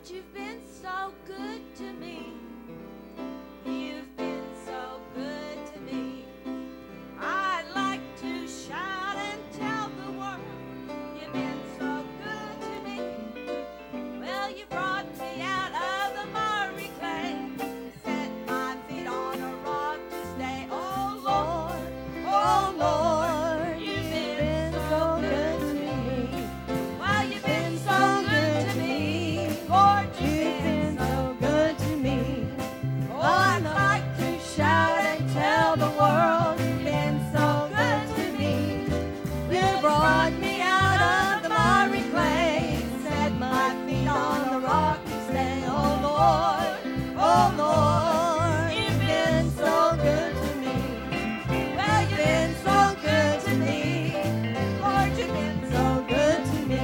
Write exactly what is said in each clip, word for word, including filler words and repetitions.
you've been so good to me. You've been so good to me. I'd like to shout and tell the world you've been so good to me. Well, you brought me out of the miry clay. You set my feet on a rock to stay. Oh Lord, oh Lord, you've been so good to me. Well, you've been so good to me. Lord, you've been so good to me. Oh, I'd like to shout and tell the world you've been so good to me. You brought me out of the miry clay, set my feet on the rock to stay. Oh Lord, oh Lord, you've been so good to me. Well, you've been so good to me. Lord, you've been so good to me.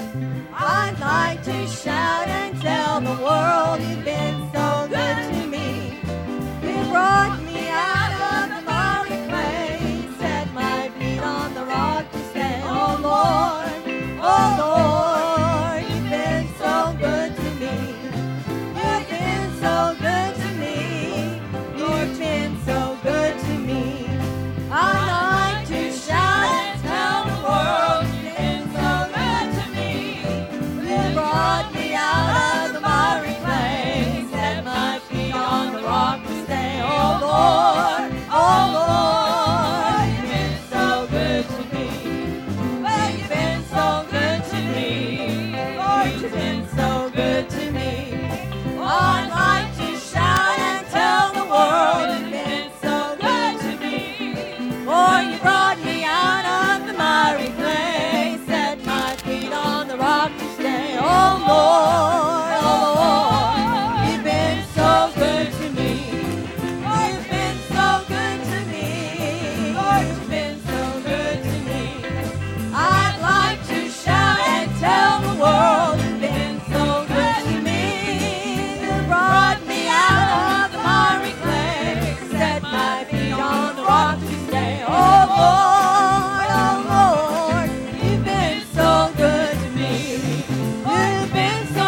I'd like to shout and tell the world you've been so good to me. You brought me out of the miry clay, set my feet on the rock to stay. Oh Lord, oh Lord, you've been so good to me. You've been so good to me. You've been so good to me. I'd like to shout and tell the world you've been so good to me. You brought me out of the miry clay, set my feet on the rock to stay. Oh Lord, oh Lord, you've been so good to me. Well, you've been so good to me. Lord, you've been so good to me. Oh, I'd like to shout and tell the world you've been so good to me. For you brought me out of the miry clay, set my feet on the rock to stay. Oh Lord, oh Lord, you've been so good to me. Oh, you've been so good to me. Lord, you've been so good to me. I'd like to shout and tell the world you've been so good to me. You brought me out of the miry clay, set my feet on the rock to stay. Oh Lord, oh Lord, you've been so good to me. You've been so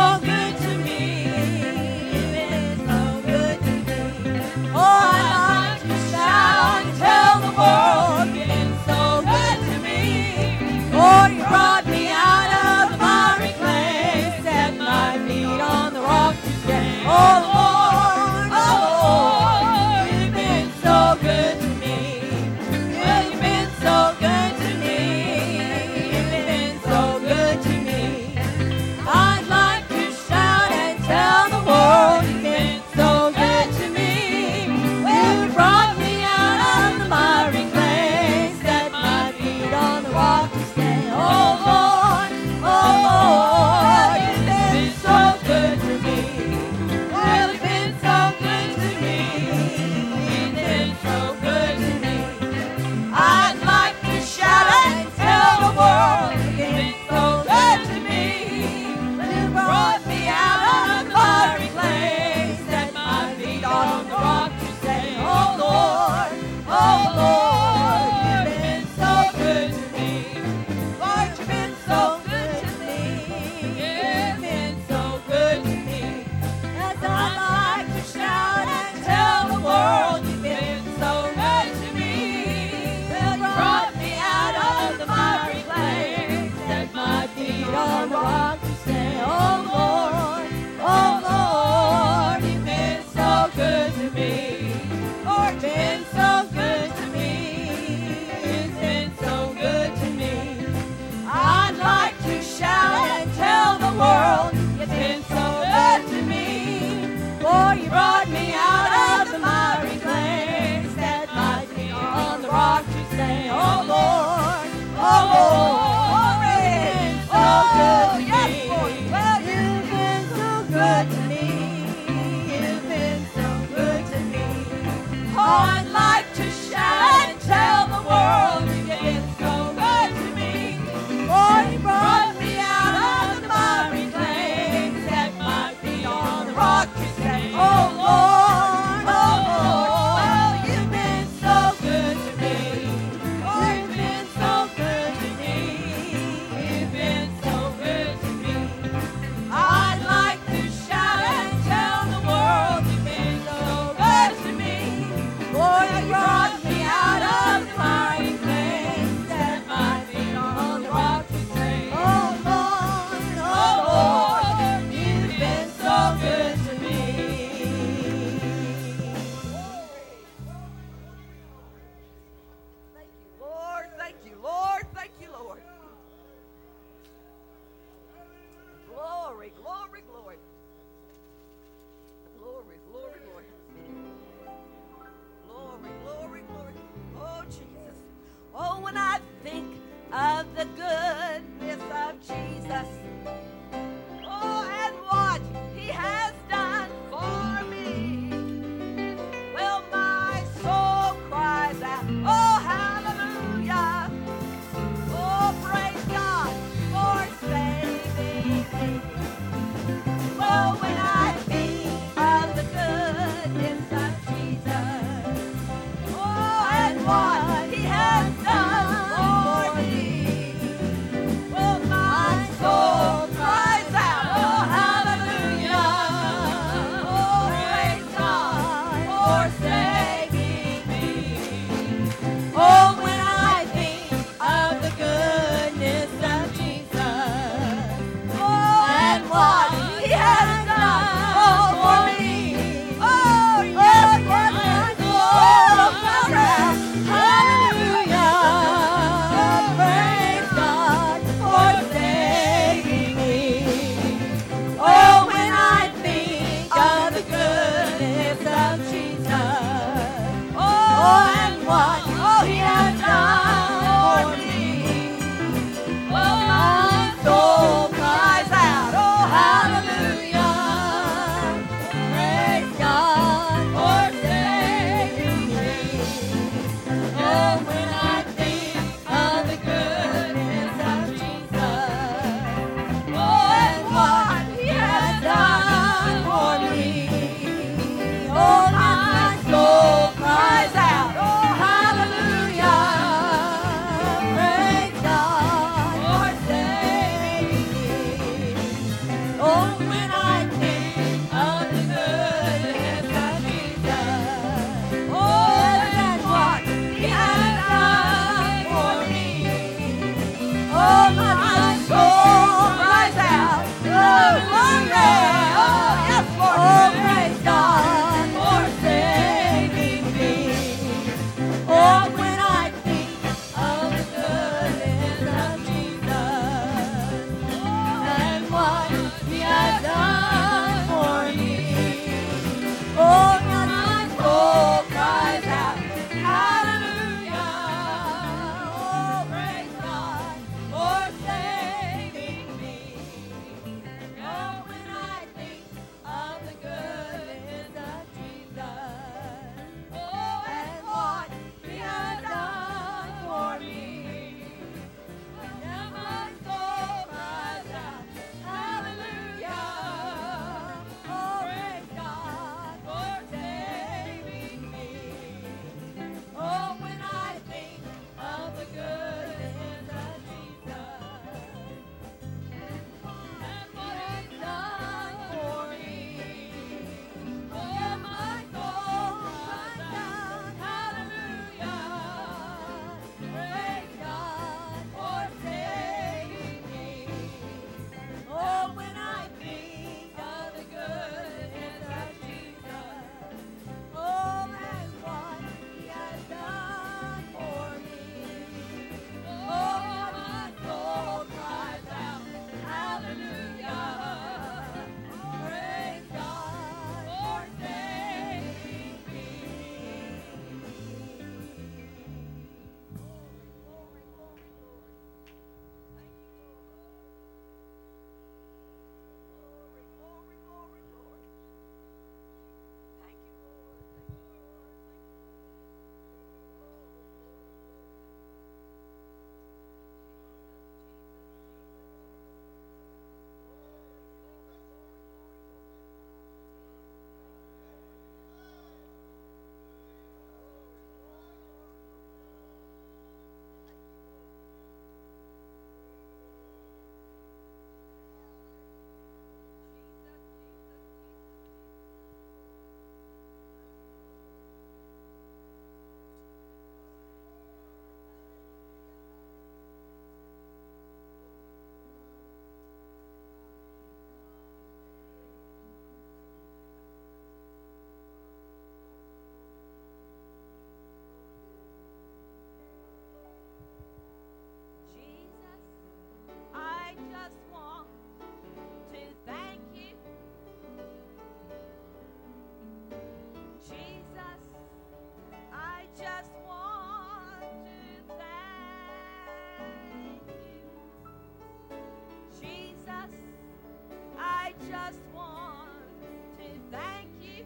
just want to thank you.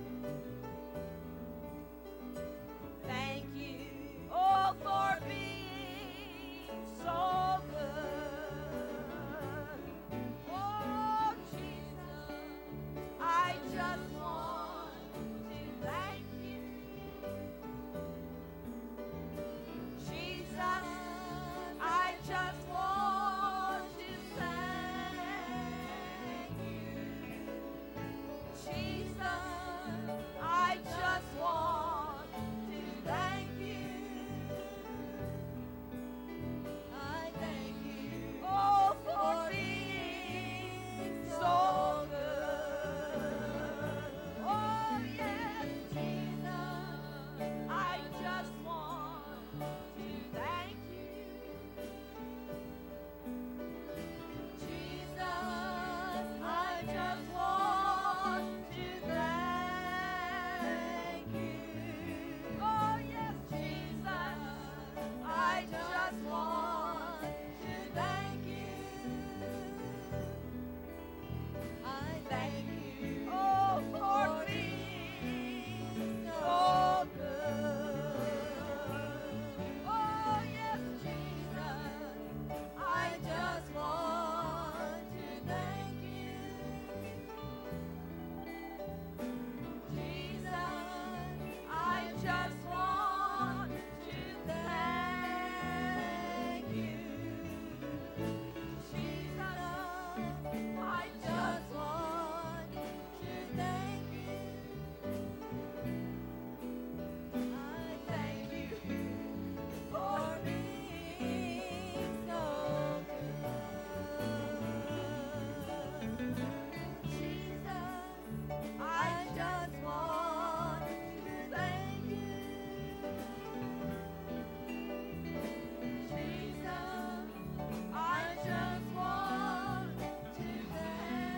Thank you, oh, for being so good. Oh, Jesus, I just want to thank you. Jesus, I just want to thank you. Jesus, I just want to thank you. I thank you, oh, for being so good. Oh, yes, Jesus, I just want to thank you. Jesus, I just want to thank you. Oh, yes, Jesus, I just want to thank you. I thank you, oh, for being so good. Oh, yes, Jesus, I just want to thank you. Jesus, I just want to thank you. Jesus, I just want to thank you. I thank you for being so good. Jesus, I just want to thank you. Jesus, I just want to thank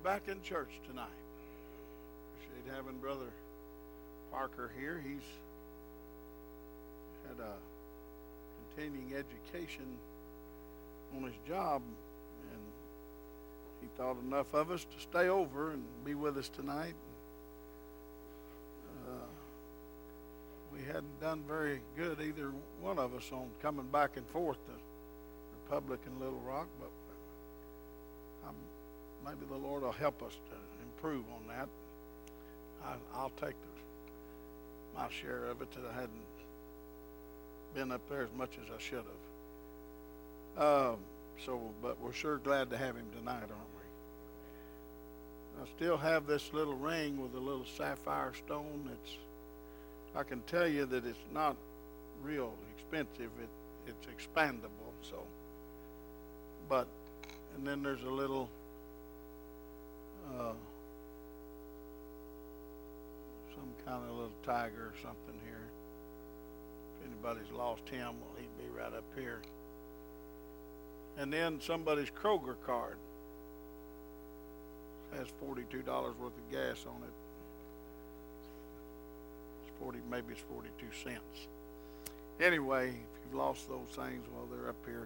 back in church tonight. Appreciate having Brother Parker here. He's had a continuing education on his job, and he thought enough of us to stay over and be with us tonight. Uh, we hadn't done very good, either one of us, on coming back and forth to Republic and Little Rock, but I'm, maybe the Lord will help us to improve on that. I, I'll take the, my share of it, that I hadn't been up there as much as I should have. Um, so, but we're sure glad to have him tonight, aren't we? I still have this little ring with a little sapphire stone. It's, I can tell you that it's not real expensive. It, it's expandable. So, but, and then there's a little, uh, some kind of little tiger or something here. If anybody's lost him, well, he'd be right up here. And then somebody's Kroger card has forty-two dollars worth of gas on it. It's forty, maybe it's forty-two cents. Anyway, if you've lost those things, well, they're up here.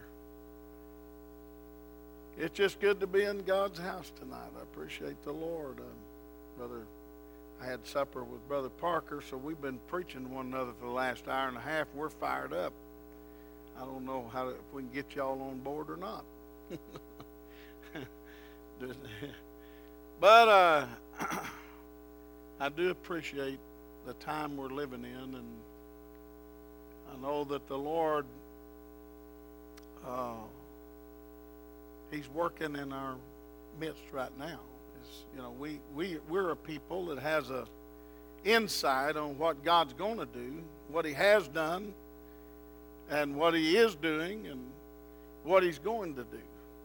It's just good to be in God's house tonight. I appreciate the Lord. Um, brother, I had supper with Brother Parker, so we've been preaching to one another for the last hour and a half. We're fired up. I don't know how to, if we can get y'all on board or not. But uh, I do appreciate the time we're living in, and I know that the Lord, uh, He's working in our midst right now. It's, you know, we, we, we're a people that has a insight on what God's going to do, what He has done, and what He is doing, and what He's going to do.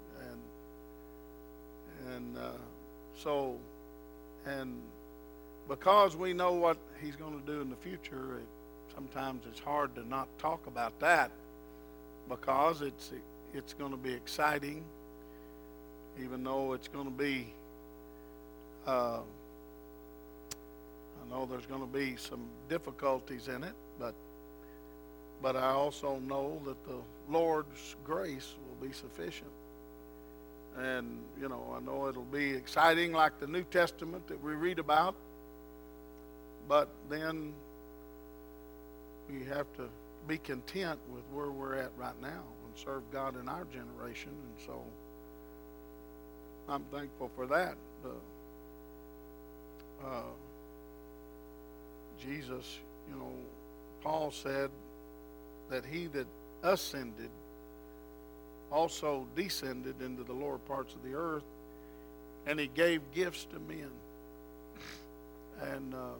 And, and uh, so, and because we know what He's going to do in the future, it, sometimes it's hard to not talk about that, because it's it's going to be exciting, even though it's going to be, uh, I know there's going to be some difficulties in it, but but I also know that the Lord's grace will be sufficient. And, you know, I know it'll be exciting like the New Testament that we read about, but then we have to be content with where we're at right now and serve God in our generation. And so I'm thankful for that. The, uh, Jesus, you know, Paul said that he that ascended also descended into the lower parts of the earth, and he gave gifts to men. And uh,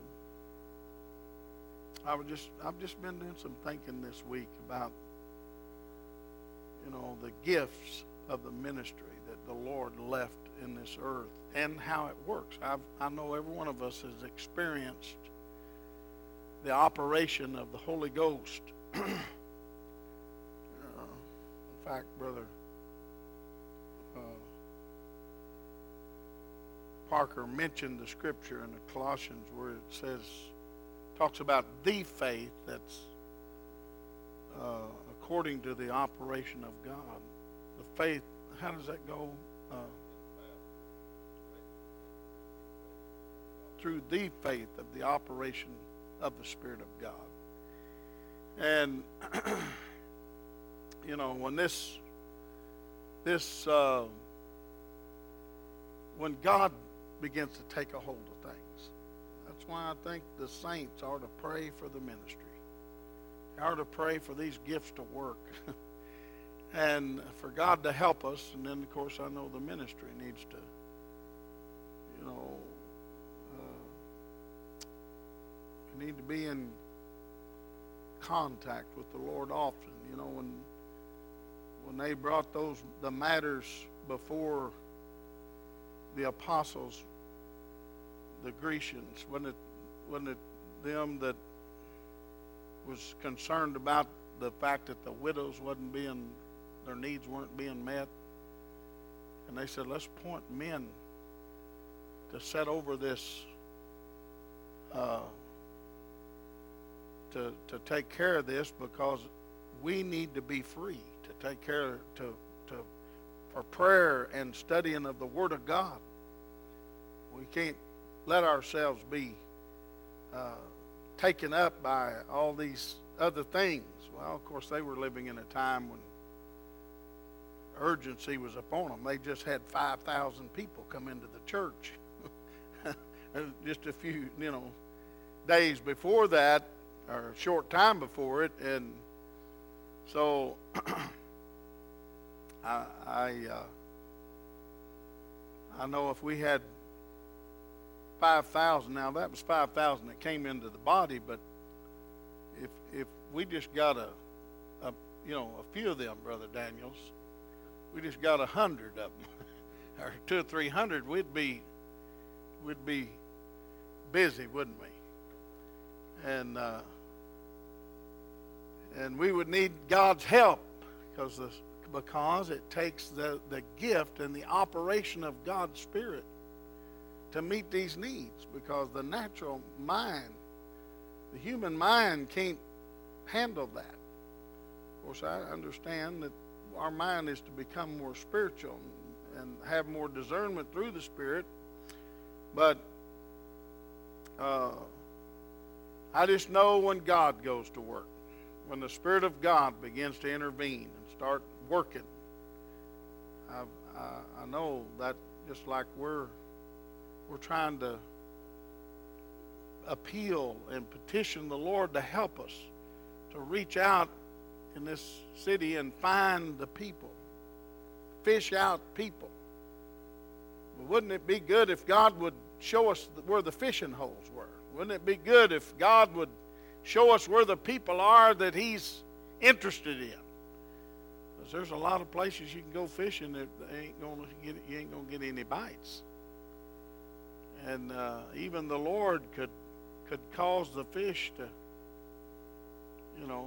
I would just, I've just been doing some thinking this week about, you know, the gifts of the ministry that the Lord left in this earth and how it works. I've, I know every one of us has experienced the operation of the Holy Ghost. uh, in fact, Brother uh, Parker mentioned the scripture in the Colossians where it says, talks about the faith that's uh, according to the operation of God. The faith, how does that go? Uh, through the faith of the operation of the Spirit of God. And, you know, when this, this, uh, when God begins to take a hold of things, that's why I think the saints are to pray for the ministry. They are to pray for these gifts to work. And for God to help us. And then, of course, I know the ministry needs to, you know, uh, we need to be in contact with the Lord often. You know, when when they brought those the matters before the apostles, the Grecians, wasn't it, wasn't it them that was concerned about the fact that the widows wasn't being, their needs weren't being met? And they said, let's point men to set over this, uh, to to take care of this, because we need to be free to take care to to for prayer and studying of the Word of God. We can't let ourselves be uh, taken up by all these other things. Well, of course, they were living in a time when urgency was upon them. They just had five thousand people come into the church. Just a few, you know, days before that, or a short time before it. And so I I, uh, I know if we had five thousand, now that was five thousand that came into the body, but if if we just got a, a you know, a few of them, Brother Daniels, we just got a hundred of them, or two or three hundred, we'd be we'd be busy, wouldn't we? And uh, and we would need God's help, because the, because it takes the, the gift and the operation of God's Spirit to meet these needs, because the natural mind, the human mind, can't handle that. Of course, I understand that our mind is to become more spiritual and have more discernment through the Spirit, but uh, I just know when God goes to work, when the Spirit of God begins to intervene and start working. I, I, I know that just like we're we're trying to appeal and petition the Lord to help us to reach out in this city and find the people, fish out people. But wouldn't it be good if God would show us where the fishing holes were? Wouldn't it be good if God would show us where the people are that He's interested in? Because there's a lot of places you can go fishing that ain't gonna get you ain't gonna get any bites. And uh, even the Lord could could cause the fish to, you know,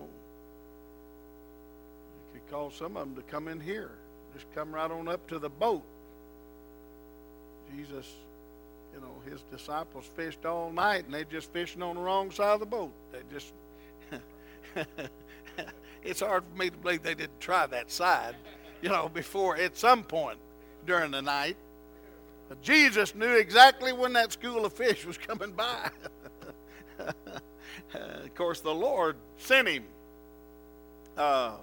He could cause some of them to come in here, just come right on up to the boat. Jesus, you know, His disciples fished all night, and they just fishing on the wrong side of the boat. They just, it's hard for me to believe they didn't try that side, you know, before, at some point during the night. But Jesus knew exactly when that school of fish was coming by. Of course, the Lord sent him uh,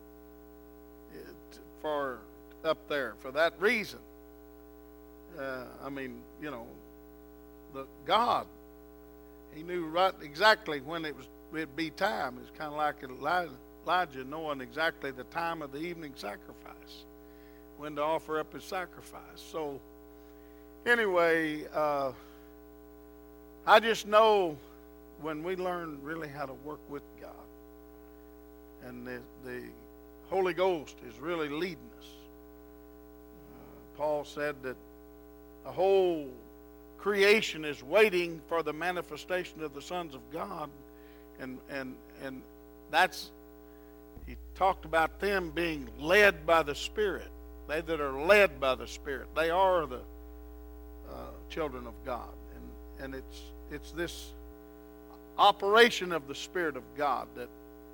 for up there for that reason. Uh, I mean, you know, the God, He knew right exactly when it was it'd be time. It's kind of like Elijah knowing exactly the time of the evening sacrifice, when to offer up his sacrifice. So anyway, uh, I just know when we learn really how to work with God, and the, the Holy Ghost is really leading us. Uh, Paul said that the whole creation is waiting for the manifestation of the sons of God, and and and that's, he talked about them being led by the Spirit. They that are led by the Spirit, they are the uh, children of God, and and it's it's this operation of the Spirit of God that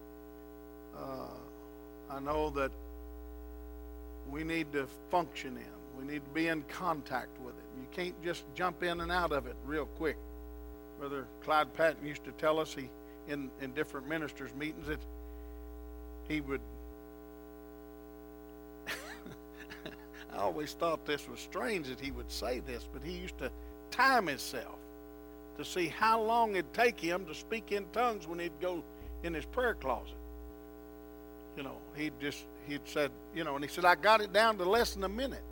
uh, I know that we need to function in. We need to be in contact with it. You can't just jump in and out of it real quick. Brother Clyde Patton used to tell us, he in, in different ministers' meetings, that he would I always thought this was strange that he would say this, but he used to time himself to see how long it'd take him to speak in tongues when he'd go in his prayer closet. You know, he'd just, he'd said, you know, and he said, I got it down to less than a minute.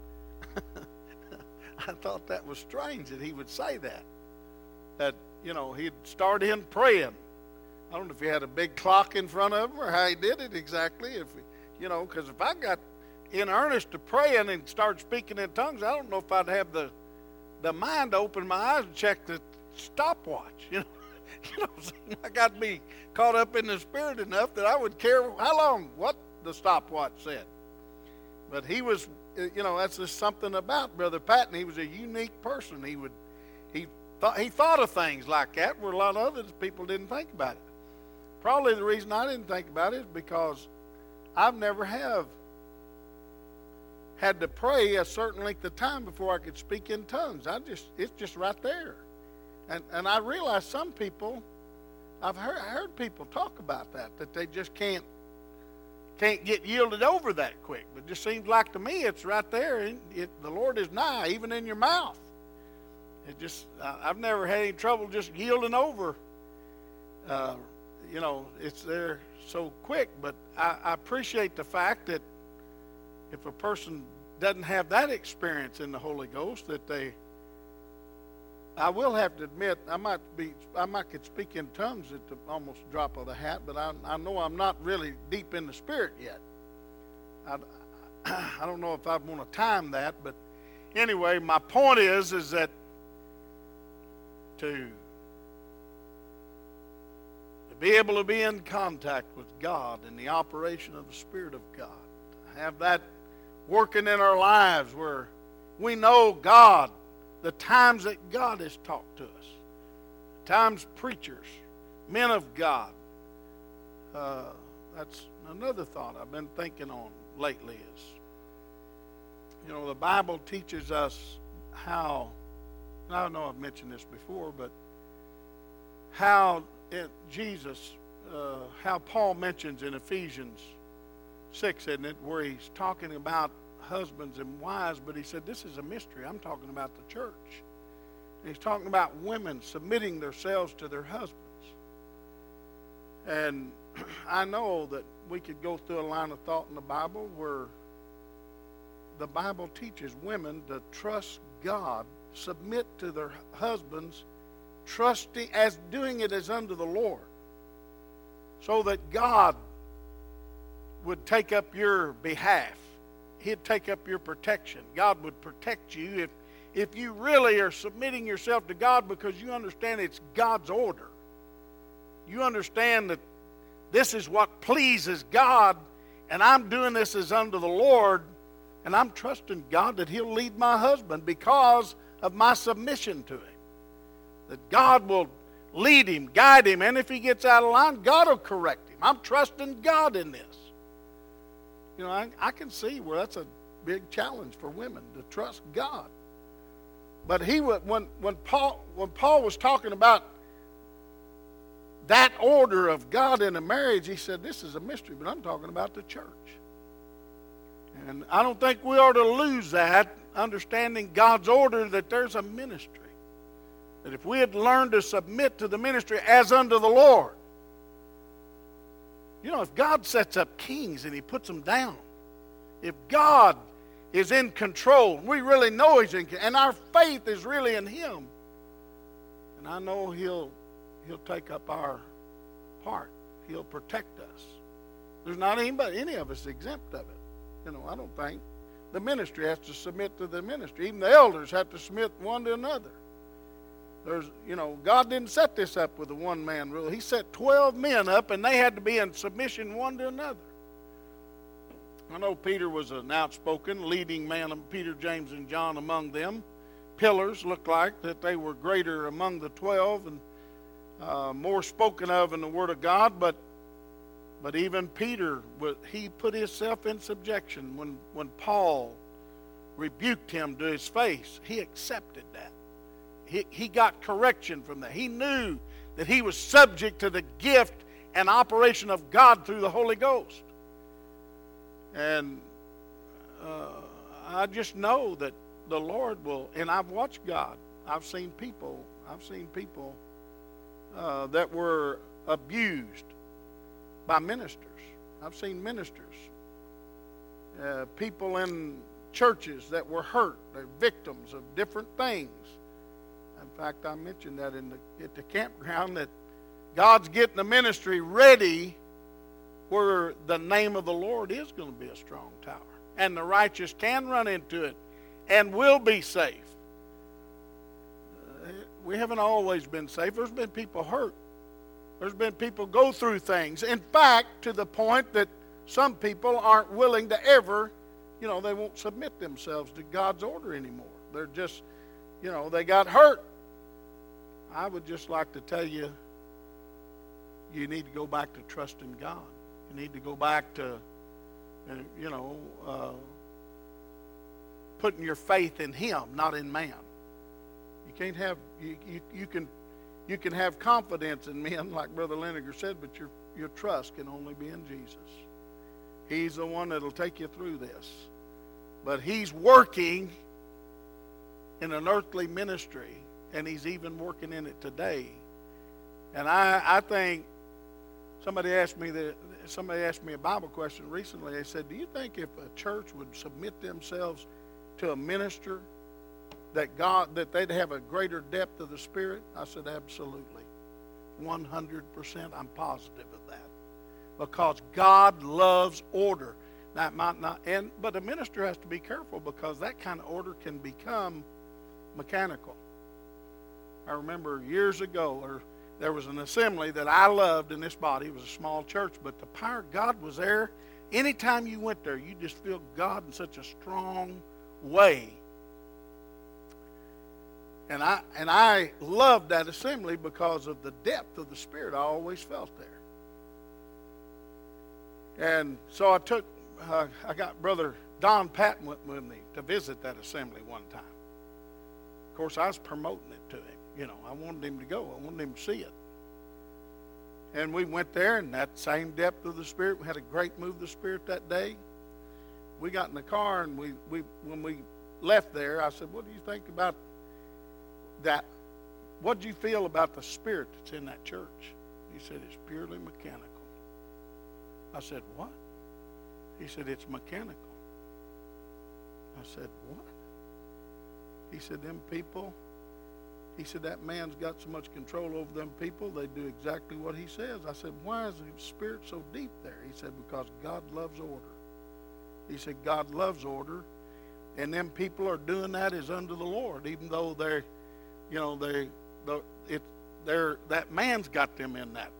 I thought that was strange that he would say that. That, you know, he'd start in praying. I don't know if he had a big clock in front of him or how he did it exactly. If he, you know, because if I got in earnest to praying and start speaking in tongues, I don't know if I'd have the the mind to open my eyes and check the stopwatch. You know, you know, I got to be caught up in the Spirit enough that I would care how long, what the stopwatch said. But he was you know, that's just something about Brother Patton. He was a unique person. He would, he thought he thought of things like that where a lot of other people didn't think about it. Probably the reason I didn't think about it is because I've never have had to pray a certain length of time before I could speak in tongues. I just, it's just right there. And and I realize some people, I've heard, heard people talk about that, that they just can't can't get yielded over that quick. But it just seems like to me it's right there. And it, the Lord is nigh, even in your mouth. It just, I've never had any trouble just yielding over. Uh, you know, it's there so quick. But I, I appreciate the fact that if a person doesn't have that experience in the Holy Ghost, that they, I will have to admit, I might be, I might could speak in tongues at the almost drop of the hat, but I, I know I'm not really deep in the Spirit yet. I, I don't know if I want to time that, but anyway, my point is, is that to, to be able to be in contact with God and the operation of the Spirit of God, have that working in our lives where we know God, the times that God has talked to us, times preachers, men of God. Uh, that's another thought I've been thinking on lately is, you know, the Bible teaches us how, I don't know I've mentioned this before, but how it, Jesus, uh, how Paul mentions in Ephesians six, isn't it, where he's talking about husbands and wives, but he said this is a mystery. I'm talking about the church. And he's talking about women submitting themselves to their husbands. And I know that we could go through a line of thought in the Bible where the Bible teaches women to trust God, submit to their husbands, trusting as doing it as unto the Lord, so that God would take up your behalf. He'd take up your protection. God would protect you if, if you really are submitting yourself to God because you understand it's God's order. You understand that this is what pleases God, and I'm doing this as unto the Lord, and I'm trusting God that He'll lead my husband because of my submission to Him. That God will lead him, guide him, and if he gets out of line, God will correct him. I'm trusting God in this. You know, I, I can see where that's a big challenge for women to trust God. But he would, when when Paul when Paul was talking about that order of God in a marriage, he said this is a mystery, but I'm talking about the church. And I don't think we ought to lose that, understanding God's order that there's a ministry. That if we had learned to submit to the ministry as unto the Lord, you know, if God sets up kings and He puts them down, if God is in control, we really know He's in control, and our faith is really in Him, and I know He'll He'll take up our part. He'll protect us. There's not anybody, any of us exempt of it. You know, I don't think. The ministry has to submit to the ministry. Even the elders have to submit one to another. There's, you know, God didn't set this up with a one-man rule. He set twelve men up, and they had to be in submission one to another. I know Peter was an outspoken, leading man of Peter, James, and John among them. Pillars looked like that they were greater among the twelve and uh, more spoken of in the Word of God. But but even Peter, he put himself in subjection when, when Paul rebuked him to his face. He accepted that. He, he got correction from that. He knew that he was subject to the gift and operation of God through the Holy Ghost. And uh, I just know that the Lord will, and I've watched God. I've seen people, I've seen people uh, that were abused by ministers. I've seen ministers, uh, people in churches that were hurt. They're victims of different things. In fact, I mentioned that in the, at the campground, that God's getting the ministry ready where the name of the Lord is going to be a strong tower. And the righteous can run into it and will be safe. Uh, we haven't always been safe. There's been people hurt. There's been people go through things. In fact, to the point that some people aren't willing to ever you know, they won't submit themselves to God's order anymore. They're just, you know, they got hurt. I would just like to tell you, you need to go back to trusting God. You need to go back to, you know, uh, putting your faith in Him, not in man. You can't have, you, you, you can you can have confidence in men, like Brother Leniger said, but your, your trust can only be in Jesus. He's the one that'll take you through this. But He's working in an earthly ministry, and He's even working in it today. And I, I think somebody asked me that somebody asked me a Bible question recently. They said, do you think if a church would submit themselves to a minister, that God that they'd have a greater depth of the Spirit? I said, absolutely. one hundred percent I'm positive of that. Because God loves order. That might not and but a minister has to be careful, because that kind of order can become mechanical. I remember years ago, or there was an assembly that I loved in this body. It was a small church, but the power of God was there. Anytime you went there, you just feel God in such a strong way. And I and I loved that assembly because of the depth of the Spirit I always felt there. And so I took, uh, I got Brother Don Patton went with me to visit that assembly one time. Of course, I was promoting it to him. You know, I wanted him to go. I wanted him to see it. And we went there, and that same depth of the Spirit. We had a great move of the Spirit that day. We got in the car, and we, we when we left there, I said, what do you think about that? What do you feel about the Spirit that's in that church? He said, it's purely mechanical. I said, what? He said, it's mechanical. I said, what? He said, them people, he said, that man's got so much control over them people, they do exactly what he says. I said, why is the Spirit so deep there? He said, because God loves order. He said, God loves order, and them people are doing that as unto the Lord, even though they're, you know, they, the, it, they're, that man's got them in that.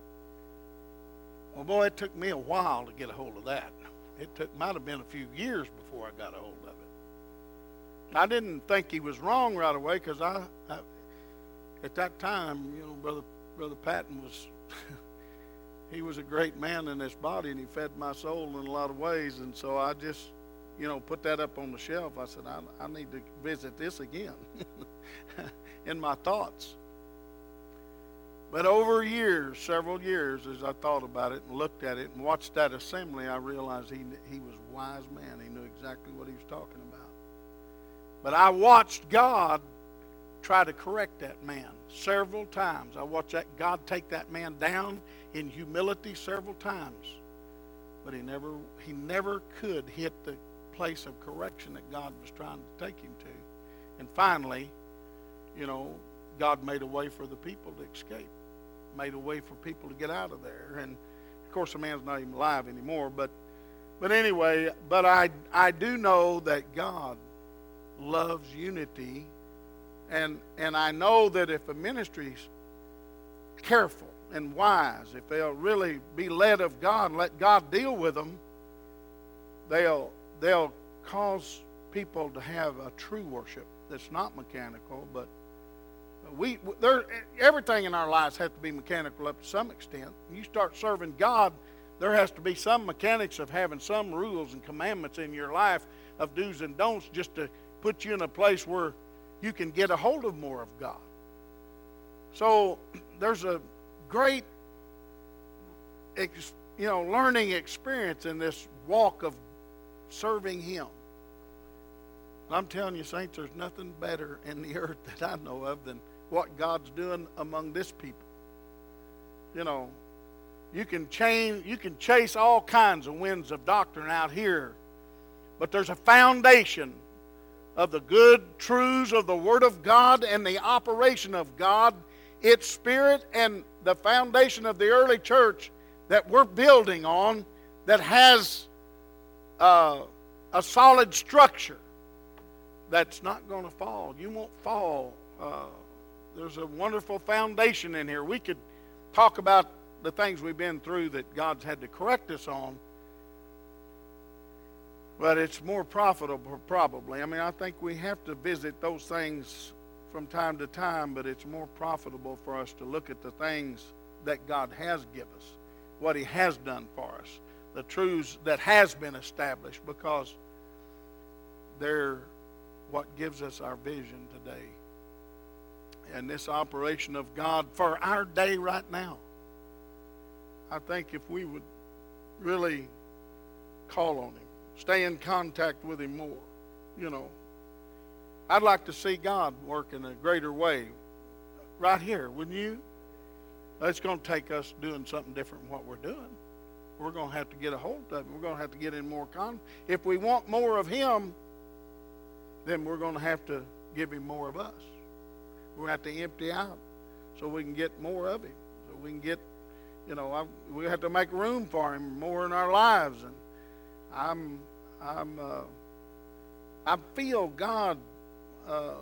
Well, boy, it took me a while to get a hold of that. It took, might have been a few years before I got a hold of it. I didn't think he was wrong right away, because I, I, at that time, you know, Brother Brother Patton was, he was a great man in this body, and he fed my soul in a lot of ways. And so I just, you know, put that up on the shelf. I said, I, I need to visit this again in my thoughts. But over years, several years, as I thought about it and looked at it and watched that assembly, I realized he he was a wise man. He knew exactly what he was talking about. But I watched God try to correct that man several times. I watched that God take that man down in humility several times. But he never he never could hit the place of correction that God was trying to take him to. And finally, you know, God made a way for the people to escape. Made a way for people to get out of there. And of course the man's not even alive anymore. But but anyway, but I I do know that God loves unity, and and I know that if a ministry's careful and wise, if they'll really be led of God and let God deal with them, they'll they'll cause people to have a true worship that's not mechanical. But we there everything in our lives has to be mechanical up to some extent. When you start serving God, there has to be some mechanics of having some rules and commandments in your life of do's and don'ts, just to put you in a place where you can get a hold of more of God. So there's a great, ex, you know, learning experience in this walk of serving Him. I'm telling you, saints, there's nothing better in the earth that I know of than what God's doing among this people. You know, you can chain, you can chase all kinds of winds of doctrine out here, but there's a foundation of the good truths of the Word of God and the operation of God, its Spirit, and the foundation of the early church that we're building on, that has uh, a solid structure that's not going to fall. You won't fall. Uh, there's a wonderful foundation in here. We could talk about the things we've been through that God's had to correct us on. But it's more profitable, probably. I mean, I think we have to visit those things from time to time, but it's more profitable for us to look at the things that God has given us, what He has done for us, the truths that has been established, because they're what gives us our vision today. And this operation of God for our day right now, I think if we would really call on Him, stay in contact with Him more, you know, I'd like to see God work in a greater way right here, wouldn't you? It's going to take us doing something different than what we're doing. We're going to have to get a hold of Him. We're going to have to get in more contact. If we want more of Him, then we're going to have to give Him more of us. We're going to have to empty out so we can get more of Him. So we can get, you know, I, we have to make room for Him more in our lives. And I'm, I'm, uh, I feel God, uh,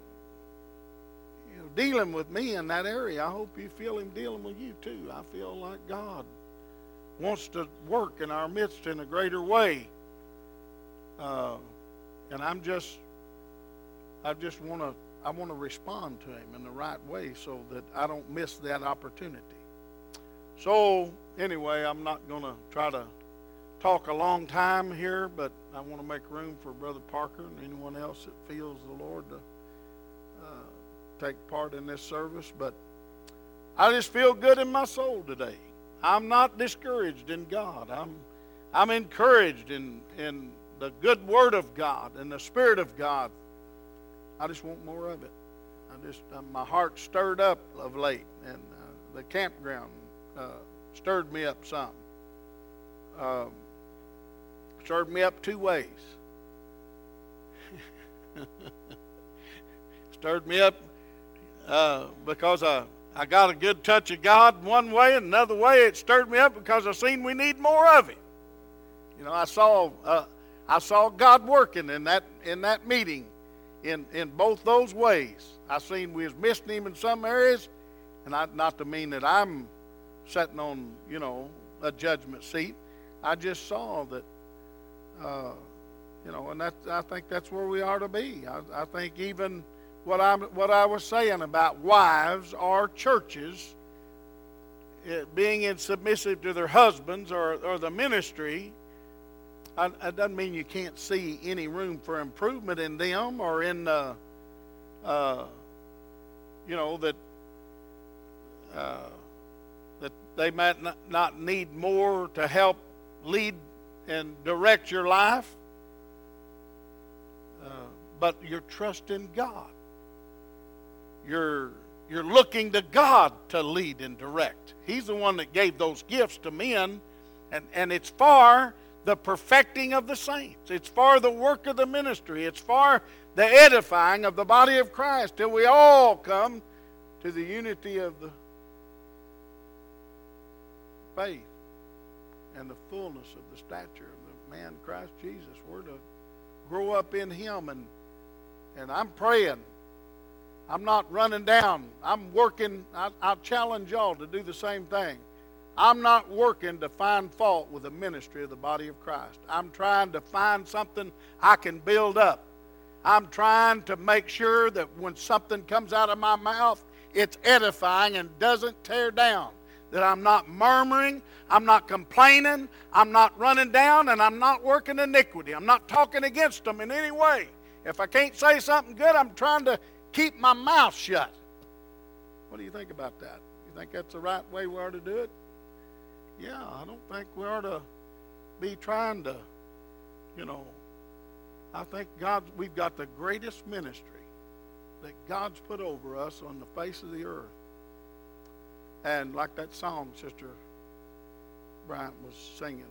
you know, dealing with me in that area. I hope you feel Him dealing with you too. I feel like God wants to work in our midst in a greater way. Uh, and I'm just, I just want to, I want to respond to Him in the right way so that I don't miss that opportunity. So anyway, I'm not going to try to talk a long time here, but I want to make room for Brother Parker and anyone else that feels the Lord to uh, take part in this service. But I just feel good in my soul today. I'm not discouraged in God. I'm I'm encouraged in, in the good Word of God and the Spirit of God. I just want more of it. I just uh, my heart stirred up of late, and uh, the campground uh, stirred me up some. Um, stirred me up two ways. Stirred me up uh, because I I got a good touch of God one way, and another way it stirred me up because I seen we need more of Him. You know, I saw uh, I saw God working in that in that meeting. In, in both those ways, I seen we was missing Him in some areas, and I, not to mean that I'm sitting on, you know, a judgment seat. I just saw that, uh, you know, and that I think that's where we are to be. I, I think even what I what I was saying about wives or churches it being in submissive to their husbands or or the ministry. I, it doesn't mean you can't see any room for improvement in them or in, uh, uh, you know, that uh, that they might not, not need more to help lead and direct your life. Uh, but you're trusting God. You're you're looking to God to lead and direct. He's the one that gave those gifts to men, and, and it's for the perfecting of the saints. It's for the work of the ministry. It's for the edifying of the body of Christ till we all come to the unity of the faith and the fullness of the stature of the man Christ Jesus. We're to grow up in Him, and and I'm praying. I'm not running down. I'm working. I, I challenge y'all to do the same thing. I'm not working to find fault with the ministry of the body of Christ. I'm trying to find something I can build up. I'm trying to make sure that when something comes out of my mouth, it's edifying and doesn't tear down. That I'm not murmuring, I'm not complaining, I'm not running down, and I'm not working iniquity. I'm not talking against them in any way. If I can't say something good, I'm trying to keep my mouth shut. What do you think about that? You think that's the right way we are to do it? Yeah, I don't think we ought to be trying to, you know, I think God, we've got the greatest ministry that God's put over us on the face of the earth. And like that song Sister Bryant was singing,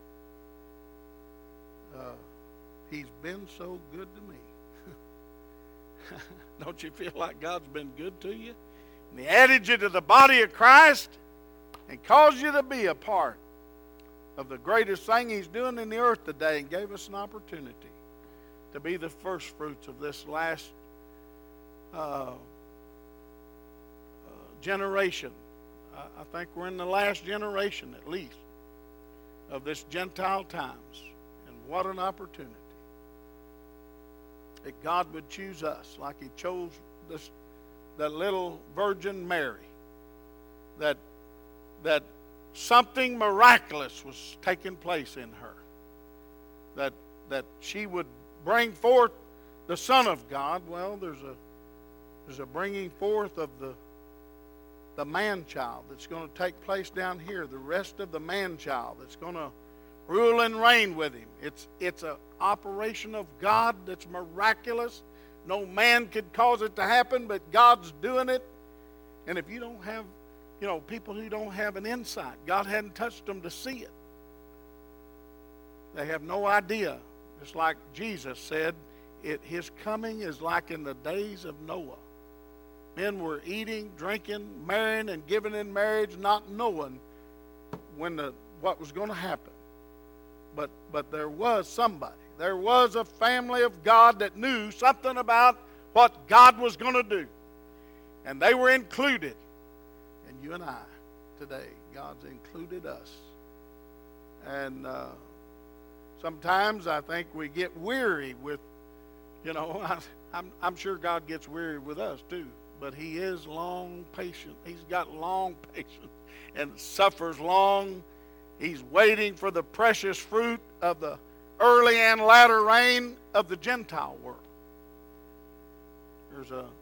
uh, He's been so good to me. Don't you feel like God's been good to you? And He added you to the body of Christ and caused you to be a part of the greatest thing He's doing in the earth today, and gave us an opportunity to be the first fruits of this last uh, uh, generation. I, I think we're in the last generation, at least, of this Gentile times. And what an opportunity that God would choose us like he chose this, that little Virgin Mary, that, that something miraculous was taking place in her, that, that she would bring forth the Son of God. Well, there's a, there's a bringing forth of the, the man-child that's going to take place down here, the rest of the man-child that's going to rule and reign with him. It's it's an operation of God that's miraculous. No man could cause it to happen, but God's doing it. And if you don't have, you know, people who don't have an insight, God hadn't touched them to see it. They have no idea. Just like Jesus said, it, his coming is like in the days of Noah. Men were eating, drinking, marrying, and giving in marriage, not knowing when the what was going to happen. But but there was somebody. There was a family of God that knew something about what God was going to do. And they were included. And you and I today, God's included us. And uh, sometimes I think we get weary with, you know, I, I'm, I'm sure God gets weary with us too. But he is long patient. He's got long patience and suffers long. He's waiting for the precious fruit of the early and latter rain of the Gentile world. There's a,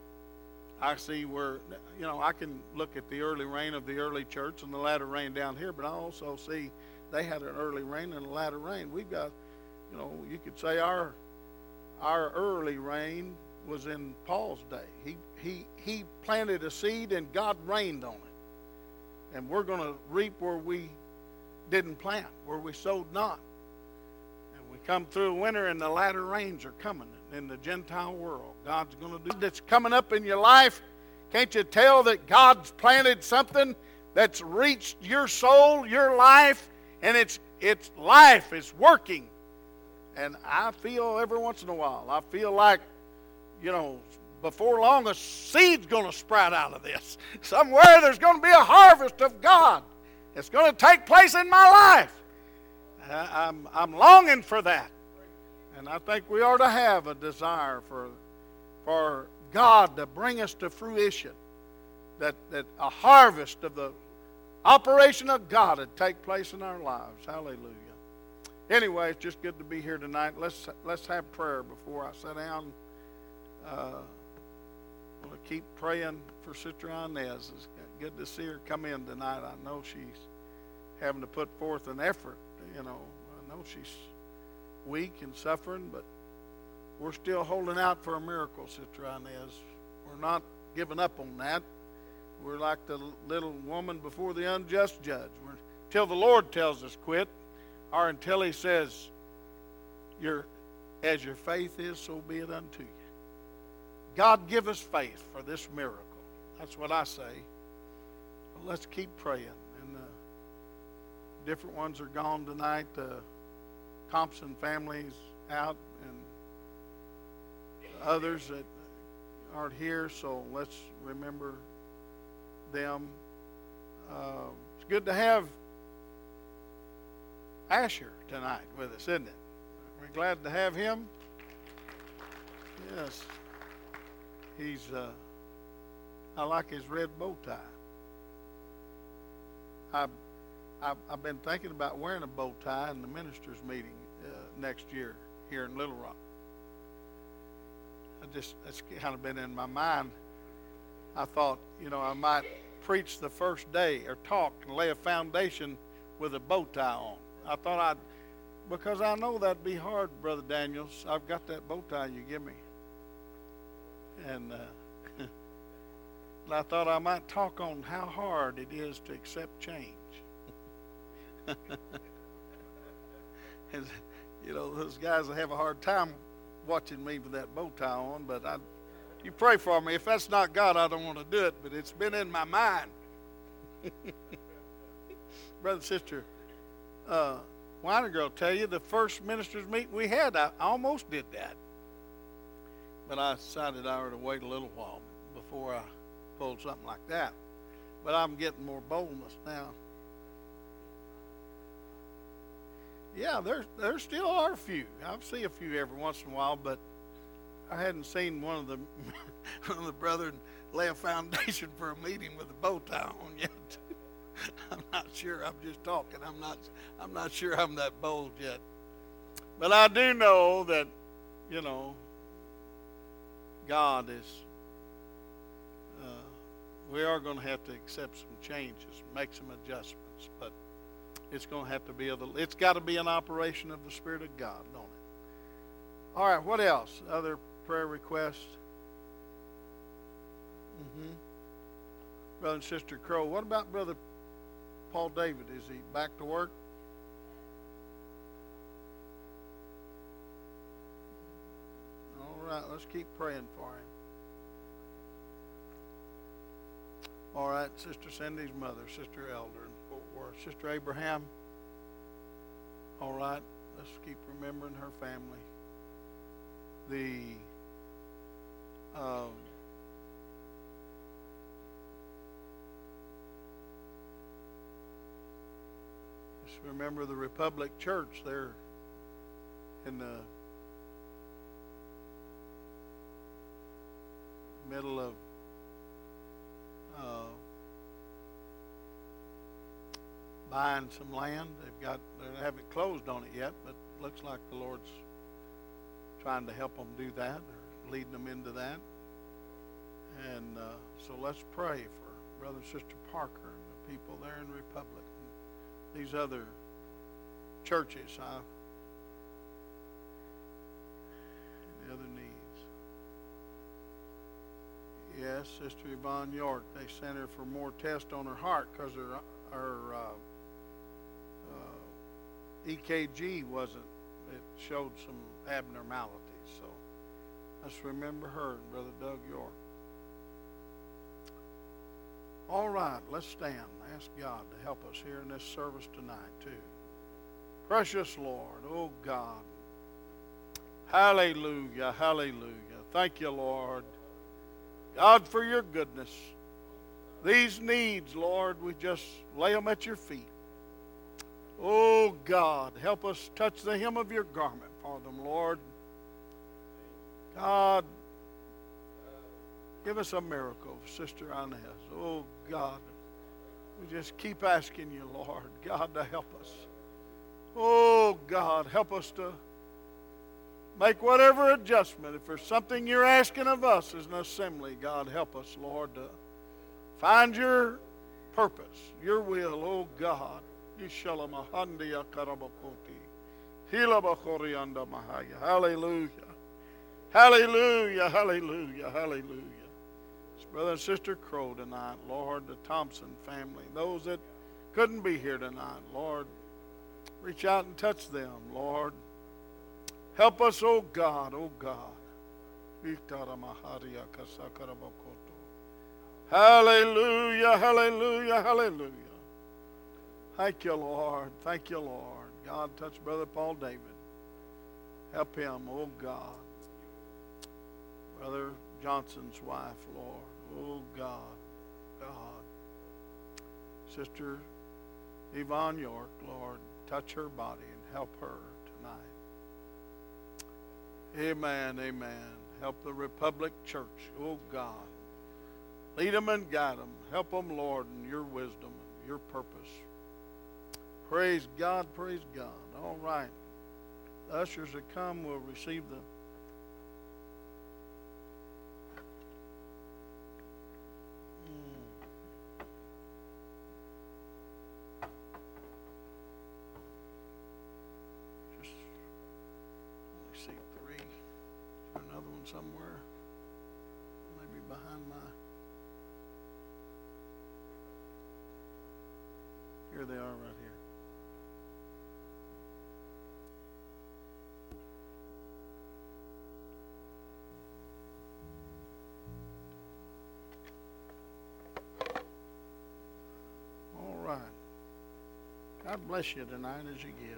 I see where, you know, I can look at the early rain of the early church and the latter rain down here, but I also see they had an early rain and a latter rain. We've got, you know, you could say our our early rain was in Paul's day. He he he planted a seed and God rained on it. And we're going to reap where we didn't plant, where we sowed not. And we come through winter and the latter rains are coming in the Gentile world. God's going to do that's coming up in your life. Can't you tell that God's planted something that's reached your soul, your life, and it's it's life is working. And I feel every once in a while, I feel like, you know, before long a seed's going to sprout out of this. Somewhere there's going to be a harvest of God. It's going to take place in my life. I, I'm, I'm longing for that. And I think we ought to have a desire for, for God to bring us to fruition. That, that a harvest of the operation of God would take place in our lives. Hallelujah. Anyway, it's just good to be here tonight. Let's, let's have prayer before I sit down. Uh, I'm going to keep praying for Sister Inez. It's good to see her come in tonight. I know she's having to put forth an effort. You know, I know she's weak and suffering, but we're still holding out for a miracle, Sister Inez. We're not giving up on that. We're like the little woman before the unjust judge. We're, until the Lord tells us quit, or until he says, "Your, as your faith is, so be it unto you." God, give us faith for this miracle. That's what I say. Well, let's keep praying. And uh, different ones are gone tonight. The Thompson family's out, and others that aren't here, so let's remember them. Uh, it's good to have Asher tonight with us, isn't it? We're glad to have him. Yes. He's, uh, I like his red bow tie. I've, I've, I've been thinking about wearing a bow tie in the ministers' meeting uh, next year here in Little Rock. I just, that's kind of been in my mind. I thought, you know, I might preach the first day or talk and lay a foundation with a bow tie on. I thought I'd, because I know that'd be hard, Brother Daniels. I've got that bow tie you give me. And uh, and I thought I might talk on how hard it is to accept change. And, you know, those guys will have a hard time watching me with that bow tie on, but I, you pray for me. If that's not God, I don't want to do it, but it's been in my mind. Brother and sister, uh, Weiner girl tell you the first ministers meeting we had, I almost did that. But I decided I ought to wait a little while before I pulled something like that. But I'm getting more boldness now. Yeah, there there still are a few. I see a few every once in a while, but I hadn't seen one of the one of the brethren lay a foundation for a meeting with a bow tie on yet. I'm not sure. I'm just talking. I'm not. I'm not sure I'm that bold yet. But I do know that, you know, God is. Uh, we are going to have to accept some changes, make some adjustments, but it's going to have to be. A, it's got to be an operation of the Spirit of God, don't it? All right. What else? Other prayer requests. Mm-hmm. Brother and Sister Crow. What about Brother Paul David? Is he back to work? All right, let's keep praying for him. All right, Sister Cindy's mother, Sister Elder in Fort Worth. Sister Abraham. All right, let's keep remembering her family. The um, just remember the Republic Church there in the middle of uh, buying some land. They've got, they haven't closed on it yet, but looks like the Lord's trying to help them do that, or leading them into that. And uh, so let's pray for Brother and Sister Parker and the people there in Republic and these other churches. Huh? The other needs. Yes, Sister Yvonne York. They sent her for more tests on her heart because her her uh, uh, E K G wasn't. It showed some abnormalities. So let's remember her and Brother Doug York. All right, let's stand. Ask God to help us here in this service tonight too. Precious Lord, oh God. Hallelujah, hallelujah. Thank you, Lord. God, for your goodness. These needs, Lord, we just lay them at your feet. Oh, God, help us touch the hem of your garment for them, Lord. God, give us a miracle, Sister Inez. Oh, God, we just keep asking you, Lord, God, to help us. Oh, God, help us to make whatever adjustment. If there's something you're asking of us as an assembly, God, help us, Lord, to find your purpose, your will, oh God. Hallelujah. Hallelujah, hallelujah, hallelujah. It's Brother and Sister Crow tonight, Lord, the Thompson family, those that couldn't be here tonight, Lord, reach out and touch them, Lord. Help us, oh God, oh God. Hallelujah, hallelujah, hallelujah. Thank you, Lord. Thank you, Lord. God, touch Brother Paul David. Help him, oh God. Brother Johnson's wife, Lord. Oh God, God. Sister Yvonne York, Lord, touch her body and help her tonight. Amen, amen. Help the Republic Church, oh God. Lead them and guide them. Help them, Lord, in your wisdom and your purpose. Praise God, praise God. All right. The ushers that come will receive the somewhere, maybe behind my, here they are right here. All right. God bless you tonight as you give.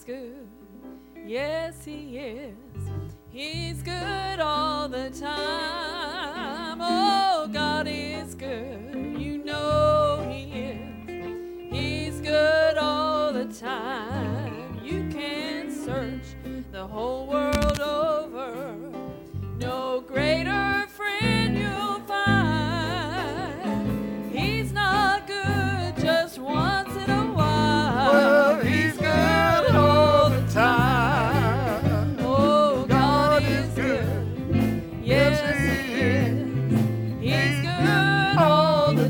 good. Yes, He is. He's good all the time. Oh, God is good. You know He is. He's good all the time. You can search the whole world over. No greater friend you'll find. He's not good just once in a while. Well, He's good all the time. Oh, God is good. Yes, He is. He's good all the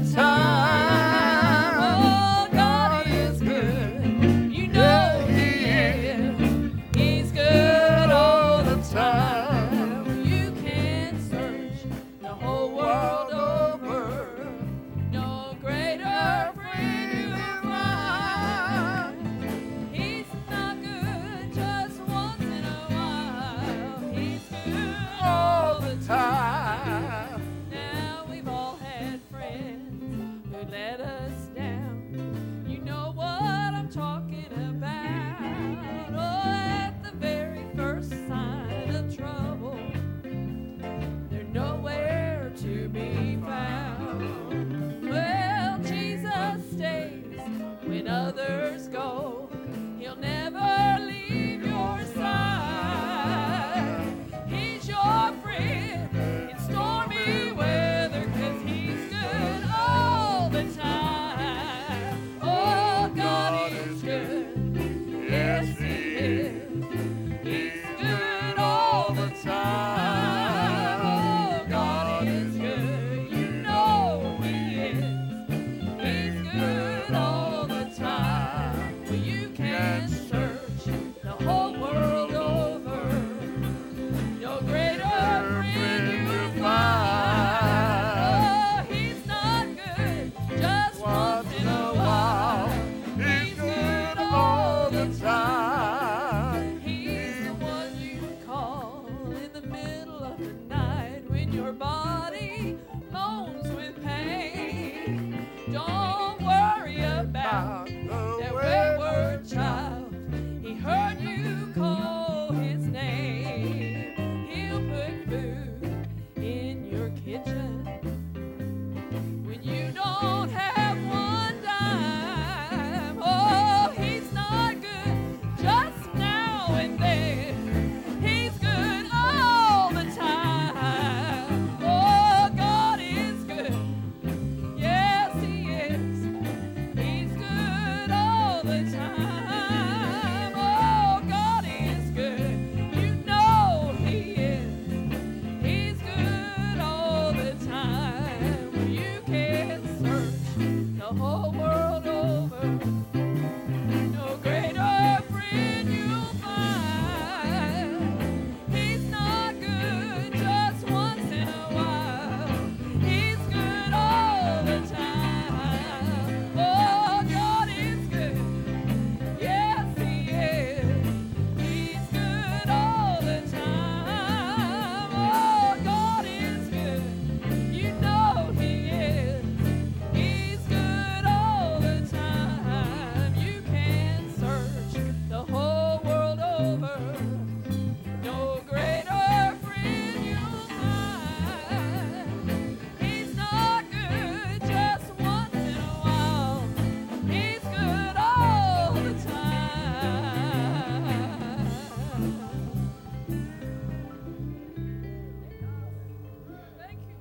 time. Oh, God is good. You know He is. He's good all the time. You can search the whole world over. No greater friend you'll find. He's not good just once in a while. He's good all the time. Now we've all had friends who let us down. You know what I'm talking about. Oh, at the very first sign of trouble, they're nowhere to be found. Well, Jesus stays when others go. He'll never leave your side. He's your friend in stormy weather, 'cause He's good all the time. Oh, God is good. Yes, He is. He's good all the time. Oh, God is good. You know He is. He's good all the time. Well, you can search the whole world over. No greater friend you'll find. Oh, He's not good just once in a while. He's good all the time. He's the one you call in the middle of the night when your body moans with pain. Don't worry about that wayward child. He heard you call his name. He'll put food in your kitchen when you don't have one dime. Oh, He's not good just now and then. He's good all the time. Oh, God is good. Yes, He is. He's good all the time. Oh, God is good. You know He is. He's good all the time. You can search the whole world over. No greater friend you'll find. He's not good just once in a while. He's good all the time. Oh, God is good. Yes, He is. He's good all the time. Oh, God is good. You know He is. He's good all the time. You can search the whole world over. No greater friend you'll find. He's not good just once in a while. He's good all the time. Thank you.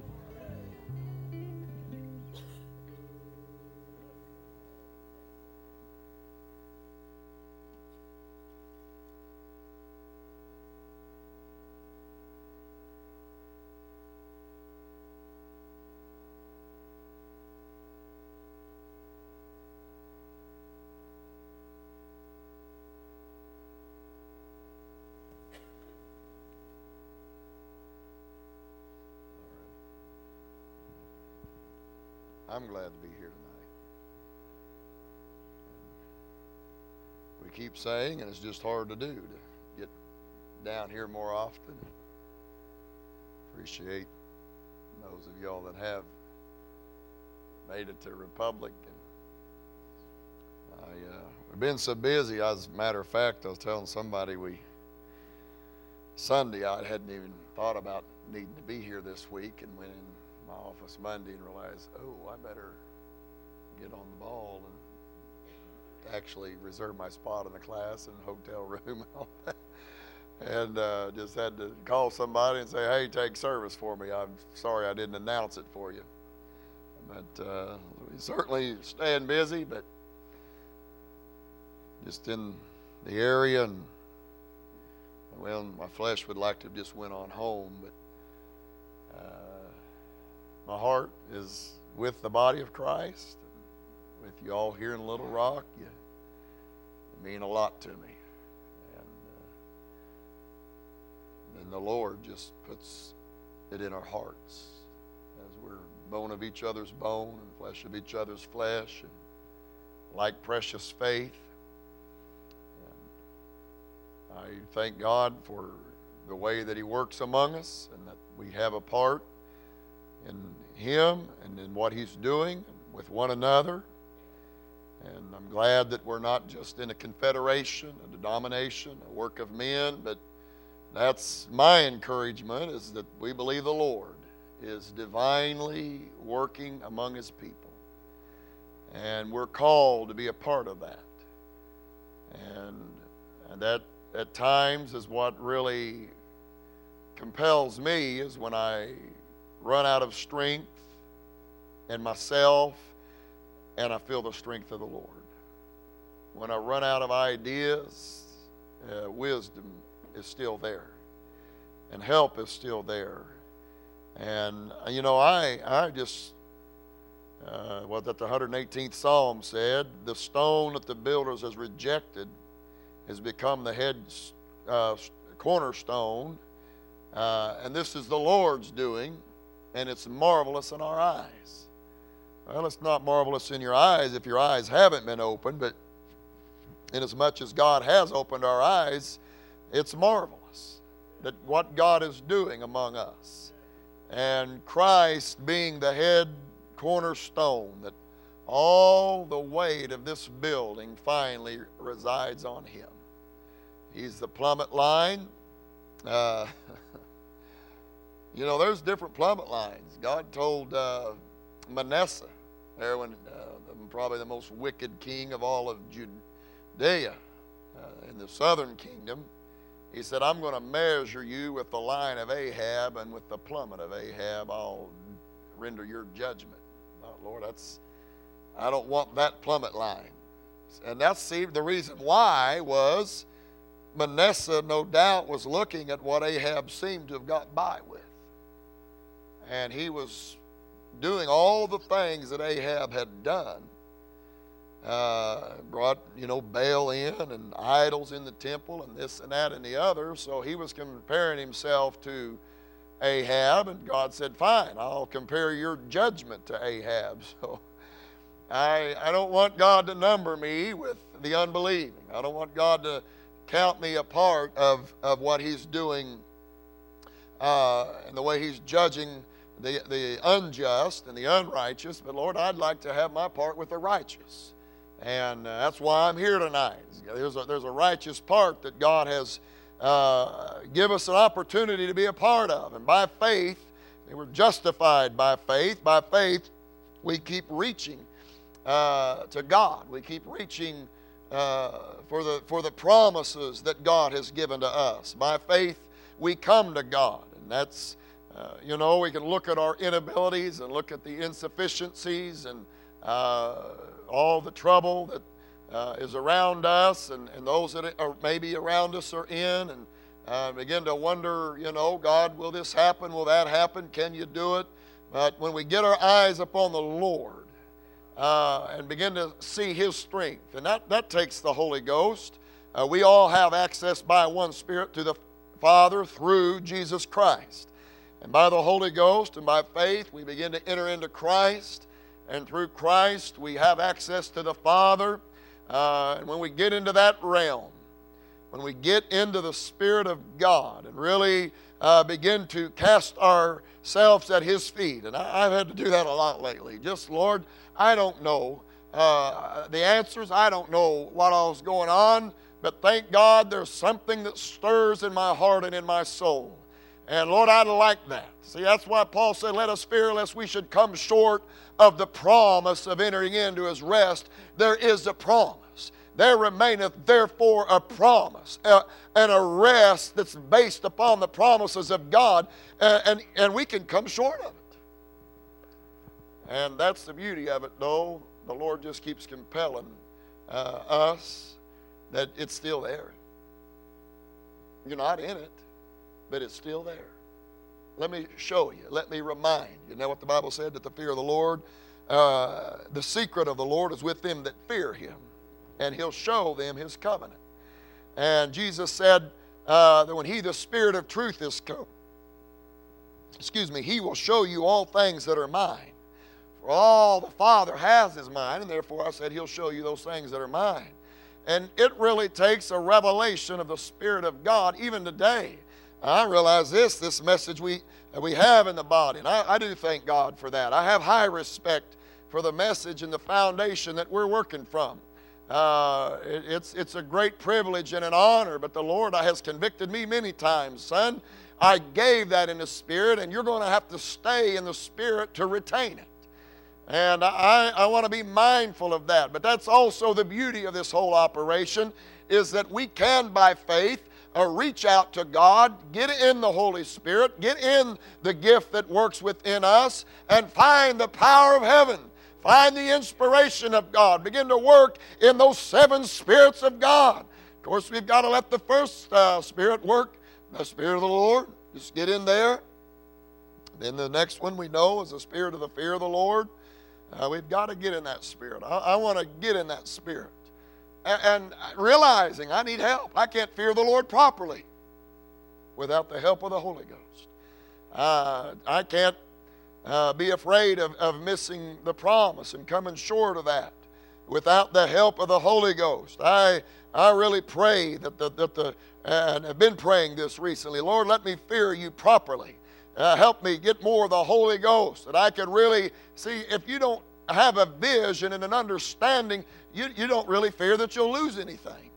I'm glad to be here tonight. We keep saying, and it's just hard to do, to get down here more often. Appreciate those of y'all that have made it to Republic. And I uh, we've been so busy. As a matter of fact, I was telling somebody we Sunday I hadn't even thought about needing to be here this week, and went in my office Monday and realized, oh, I better get on the ball and actually reserve my spot in the class and hotel room and all that. And uh, just had to call somebody and say, hey, take service for me. I'm sorry I didn't announce it for you. But uh, we certainly staying busy, but just in the area. And, well, my flesh would like to have just went on home, but uh, my heart is with the body of Christ. With you all here in Little Rock, you mean a lot to me. And the Lord just puts it in our hearts as we're bone of each other's bone and flesh of each other's flesh, and like precious faith. And I thank God for the way that He works among us, and that we have a part in Him and in what He's doing with one another. And I'm glad that we're not just in a confederation, a denomination, a work of men, but that's my encouragement, is that we believe the Lord is divinely working among His people. And we're called to be a part of that. And, and that at times is what really compels me, is when I run out of strength in myself and I feel the strength of the Lord. When I run out of ideas, uh, wisdom is still there, and help is still there. And you know, I I just uh, what that the one hundred eighteenth Psalm said, the stone that the builders has rejected has become the head uh, cornerstone, uh, and this is the Lord's doing, and it's marvelous in our eyes. Well, it's not marvelous in your eyes if your eyes haven't been opened, but inasmuch as God has opened our eyes, it's marvelous that what God is doing among us. And Christ being the head cornerstone, that all the weight of this building finally resides on Him. He's the plummet line. Uh, you know, there's different plummet lines. God told uh, Manasseh, there when uh, probably the most wicked king of all of Judea, uh, in the southern kingdom, He said, I'm going to measure you with the line of Ahab, and with the plummet of Ahab I'll render your judgment. Oh, Lord, that's, I don't want that plummet line. And that's see, the reason why was Manasseh, no doubt, was looking at what Ahab seemed to have got by with. And he was doing all the things that Ahab had done. Uh, brought, you know, Baal in and idols in the temple and this and that and the other. So he was comparing himself to Ahab, and God said, fine, I'll compare your judgment to Ahab. So I, I don't want God to number me with the unbelieving. I don't want God to count me a part of, of what He's doing uh, and the way He's judging the, the unjust and the unrighteous. But Lord, I'd like to have my part with the righteous. And uh, that's why I'm here tonight. There's a, there's a righteous part that God has uh, given us an opportunity to be a part of. And by faith, they were justified by faith. By faith, we keep reaching uh, to God. We keep reaching uh, for the for the promises that God has given to us. By faith, we come to God. And that's, uh, you know, we can look at our inabilities and look at the insufficiencies and uh, all the trouble that uh, is around us, and, and those that are maybe around us are in, and uh, begin to wonder, you know, God, will this happen? Will that happen? Can you do it? But when we get our eyes upon the Lord uh, and begin to see His strength, and that, that takes the Holy Ghost. Uh, we all have access by one Spirit to the Father through Jesus Christ. And by the Holy Ghost and by faith, we begin to enter into Christ. And through Christ, we have access to the Father. Uh, and when we get into that realm, when we get into the Spirit of God and really uh, begin to cast ourselves at His feet, and I, I've had to do that a lot lately. Just, Lord, I don't know uh, the answers. I don't know what all's going on, but thank God there's something that stirs in my heart and in my soul. And Lord, I'd like that. See, that's why Paul said, let us fear lest we should come short of the promise of entering into His rest. There is a promise. There remaineth therefore a promise, uh, and a rest that's based upon the promises of God, uh, and, and we can come short of it. And that's the beauty of it, though. The Lord just keeps compelling uh, us that it's still there. You're not in it, but it's still there. Let me show you. Let me remind you. You know what the Bible said? That the fear of the Lord, uh, the secret of the Lord is with them that fear Him, and He'll show them His covenant. And Jesus said uh, that when He, the Spirit of truth, is come, excuse me, He will show you all things that are mine. For all the Father has is mine, and therefore I said He'll show you those things that are mine. And it really takes a revelation of the Spirit of God even today. I realize this, this message we, we have in the body, and I, I do thank God for that. I have high respect for the message and the foundation that we're working from. Uh, it, it's, it's a great privilege and an honor, but the Lord has convicted me many times. Son, I gave that in the Spirit, and you're going to have to stay in the Spirit to retain it. And I, I want to be mindful of that. But that's also the beauty of this whole operation, is that we can, by faith, uh, reach out to God, get in the Holy Spirit, get in the gift that works within us, and find the power of heaven. Find the inspiration of God. Begin to work in those seven spirits of God. Of course, we've got to let the first uh, spirit work, the Spirit of the Lord. Just get in there. Then the next one we know is the spirit of the fear of the Lord. Uh, we've got to get in that spirit. I, I want to get in that spirit. And, and realizing I need help. I can't fear the Lord properly without the help of the Holy Ghost. Uh, I can't uh, be afraid of, of missing the promise and coming short of that without the help of the Holy Ghost. I I really pray that the, that the and I've been praying this recently. Lord, let me fear you properly. Uh, help me get more of the Holy Ghost, that I could really see. If you don't have a vision and an understanding, you, you don't really fear that you'll lose anything.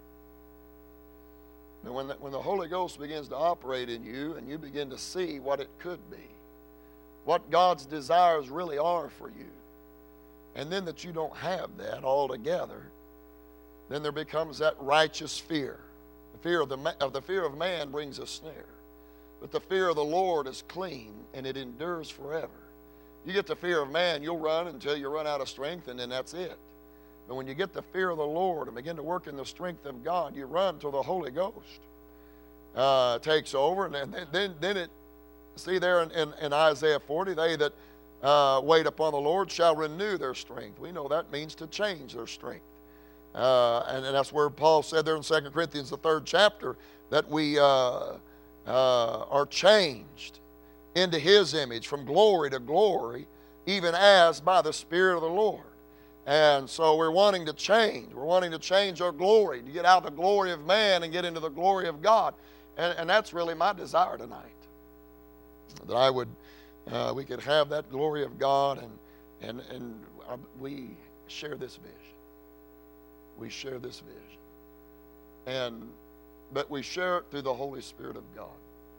But when the, when the Holy Ghost begins to operate in you and you begin to see what it could be, what God's desires really are for you, and then that you don't have that altogether, then there becomes that righteous fear. The fear of the, of the fear of man brings a snare. But the fear of the Lord is clean, and it endures forever. You get the fear of man, you'll run until you run out of strength, and then that's it. But when you get the fear of the Lord and begin to work in the strength of God, you run till the Holy Ghost uh, takes over. And then, then, then it, see there in, in, in Isaiah forty, they that uh, wait upon the Lord shall renew their strength. We know that means to change their strength. Uh, and, and that's where Paul said there in Second Corinthians, the third chapter, that we... Uh, Uh, are changed into His image from glory to glory, even as by the Spirit of the Lord. And so we're wanting to change. We're wanting to change our glory, to get out of the glory of man and get into the glory of God. And, and that's really my desire tonight, that I would, uh, we could have that glory of God, and and and we share this vision. We share this vision, and. But we share it through the Holy Spirit of God.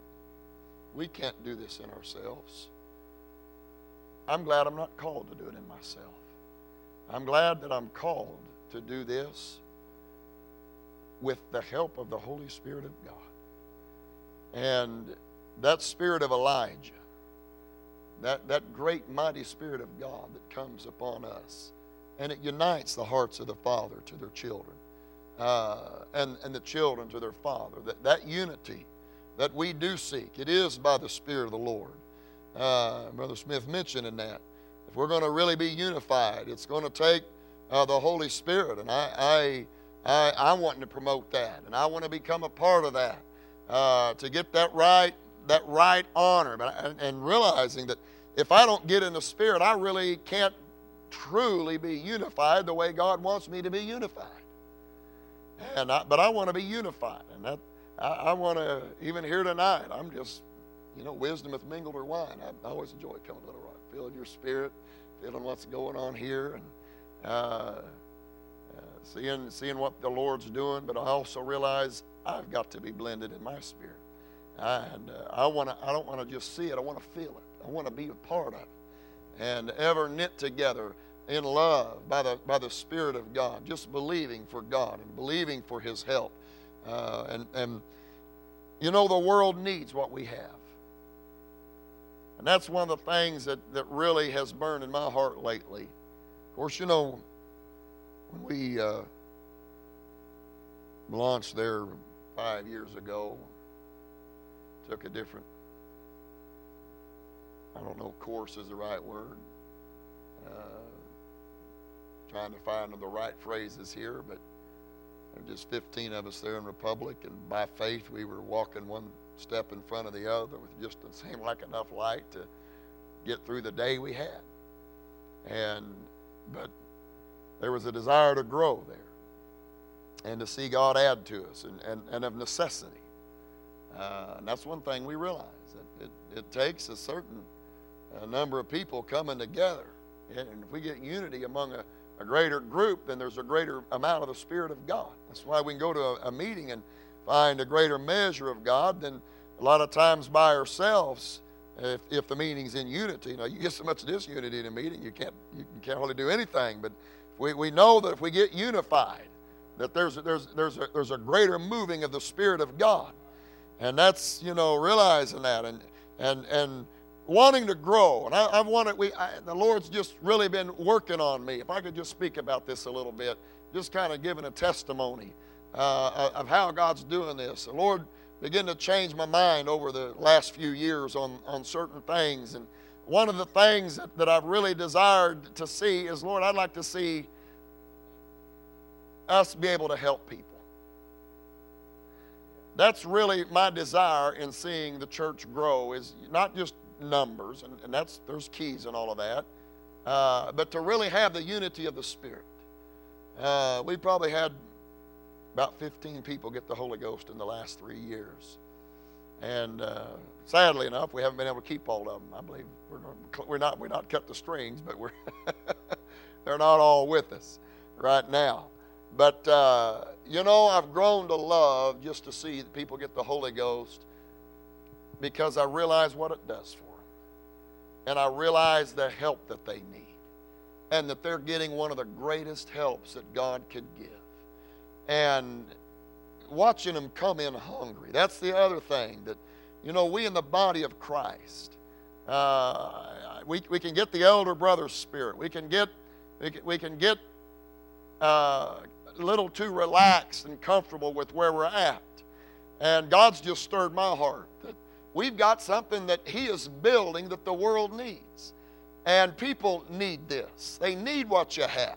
We can't do this in ourselves. I'm glad I'm not called to do it in myself. I'm glad that I'm called to do this with the help of the Holy Spirit of God. And that spirit of Elijah, that, that great mighty Spirit of God that comes upon us, and it unites the hearts of the Father to their children. Uh, and, and the children to their father. That, that unity that we do seek, it is by the Spirit of the Lord. Uh, Brother Smith mentioned in that. If we're going to really be unified, it's going to take uh, the Holy Spirit. And I, I, I, I want to promote that. And I want to become a part of that. Uh, to get that right, that right honor. And, and realizing that if I don't get in the Spirit, I really can't truly be unified the way God wants me to be unified. And I, but I want to be unified, and that I, I want to, even here tonight, I'm just, you know, wisdom hath mingled her wine. I, I always enjoy coming to the rock, feeling your spirit, feeling what's going on here, and uh, uh, seeing, seeing what the Lord's doing, but I also realize I've got to be blended in my spirit. And uh, I want to. I don't want to just see it. I want to feel it. I want to be a part of it, and ever knit together in love by the by the Spirit of God, just believing for God and believing for His help. Uh, and and you know, the world needs what we have, and that's one of the things that that really has burned in my heart lately. Of course, you know, when we uh, launched there five years ago. Took a different, I don't know, course is the right word. Uh, trying to find the right phrases here, but there were just fifteen of us there in Republic, and by faith we were walking one step in front of the other with just it seemed like enough light to get through the day we had. And but there was a desire to grow there and to see God add to us, and, and, and of necessity. Uh, and that's one thing we realize, that it, it takes a certain uh, number of people coming together. And if we get unity among a, a greater group, then there's a greater amount of the Spirit of God. That's why we can go to a, a meeting and find a greater measure of God than a lot of times by ourselves. If, if the meeting's in unity, you know, you get so much disunity in a meeting, you can't you can't really do anything. But we, we know that if we get unified, that there's there's there's a, there's a greater moving of the Spirit of God. And that's, you know, realizing that and and and wanting to grow. And I, I wanted, we, I, the Lord's just really been working on me. If I could just speak about this a little bit, just kind of giving a testimony uh, of how God's doing this. The Lord began to change my mind over the last few years on, on certain things. And one of the things that, that I've really desired to see is, Lord, I'd like to see us be able to help people. That's really my desire in seeing the church grow, is not just numbers, and, and that's there's keys and all of that, uh, but to really have the unity of the Spirit. Uh, we probably had about fifteen people get the Holy Ghost in the last three years. And uh, sadly enough, we haven't been able to keep all of them. I believe we're, gonna, we're not we're not cut the strings, but we're they're not all with us right now. But, uh, you know, I've grown to love just to see people get the Holy Ghost, because I realize what it does for them. And I realize the help that they need. And that they're getting one of the greatest helps that God could give. And watching them come in hungry. That's the other thing. That, you know, we in the body of Christ, uh, we, we can get the elder brother's spirit. We can get, we can, we can get, uh, a little too relaxed and comfortable with where we're at. And God's just stirred my heart that we've got something that He is building that the world needs. And people need this. They need what you have.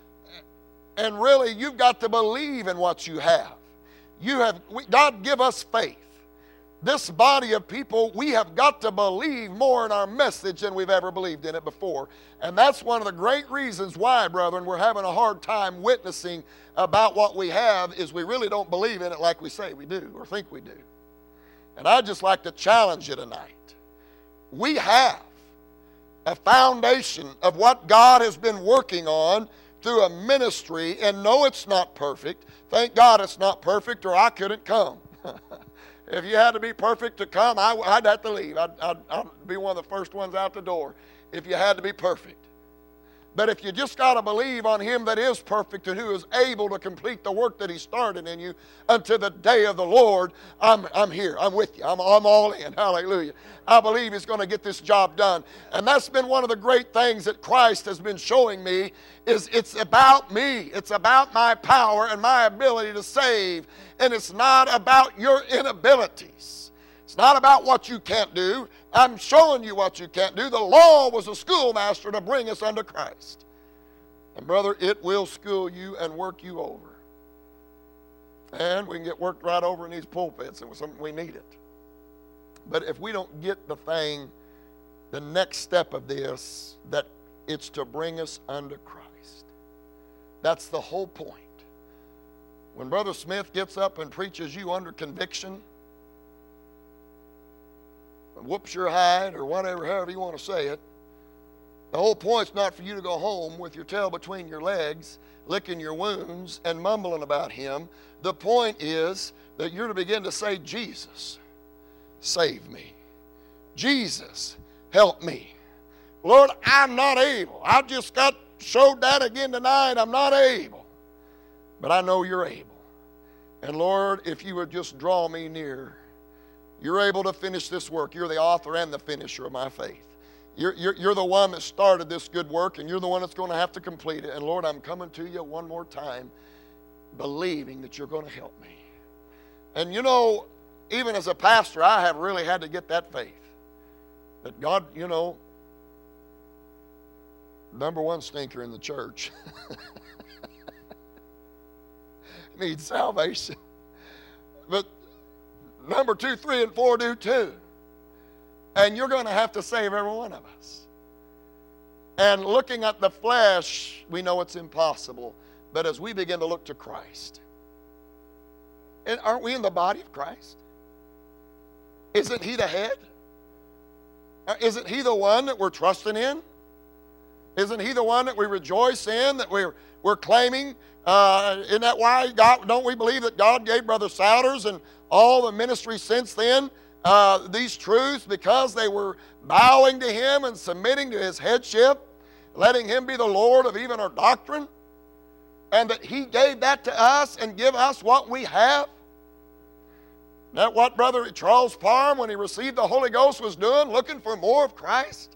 And really, you've got to believe in what you have. You have, God give us faith. This body of people, we have got to believe more in our message than we've ever believed in it before. And that's one of the great reasons why, brethren, we're having a hard time witnessing about what we have, is we really don't believe in it like we say we do or think we do. And I'd just like to challenge you tonight. We have a foundation of what God has been working on through a ministry, and no, it's not perfect. Thank God it's not perfect, or I couldn't come. If you had to be perfect to come, I, I'd have to leave. I'd, I'd, I'd be one of the first ones out the door if you had to be perfect. But if you just got to believe on Him that is perfect and who is able to complete the work that He started in you unto the day of the Lord, I'm, I'm here. I'm with you. I'm, I'm all in. Hallelujah. I believe He's going to get this job done. And that's been one of the great things that Christ has been showing me, is it's about me. It's about my power and my ability to save. And it's not about your inabilities. It's not about what you can't do. I'm showing you what you can't do. The law was a schoolmaster to bring us unto Christ. And brother, it will school you and work you over. And we can get worked right over in these pulpits, and we need it. But if we don't get the thing, the next step of this, that it's to bring us unto Christ. That's the whole point. When Brother Smith gets up and preaches you under conviction, whoops your hide, or whatever, however you want to say it, The whole point's not for you to go home with your tail between your legs, licking your wounds and mumbling about him. The point is that you're to begin to say, Jesus, save me. Jesus, help me. Lord, I'm not able. I just got showed that again tonight. I'm not able. But I know you're able. And Lord, if you would just draw me near, you're able to finish this work. You're the author and the finisher of my faith. You're, you're, you're the one that started this good work, and you're the one that's going to have to complete it. And Lord, I'm coming to you one more time, believing that you're going to help me. And you know, even as a pastor, I have really had to get that faith. That God, you know, number one stinker in the church needs salvation. But number two, three, and four do too. And you're going to have to save every one of us. And looking at the flesh, we know it's impossible. But as we begin to look to Christ, and aren't we in the body of Christ? Isn't he the head? Isn't he the one that we're trusting in? Isn't he the one that we rejoice in, that we're, we're claiming? Uh, isn't that why God, don't we believe that God gave Brother Souders and all the ministry since then uh, these truths because they were bowing to him and submitting to his headship, letting him be the Lord of even our doctrine? And that he gave that to us and give us what we have? Isn't that what Brother Charles Parham, when he received the Holy Ghost, was doing? Looking for more of Christ?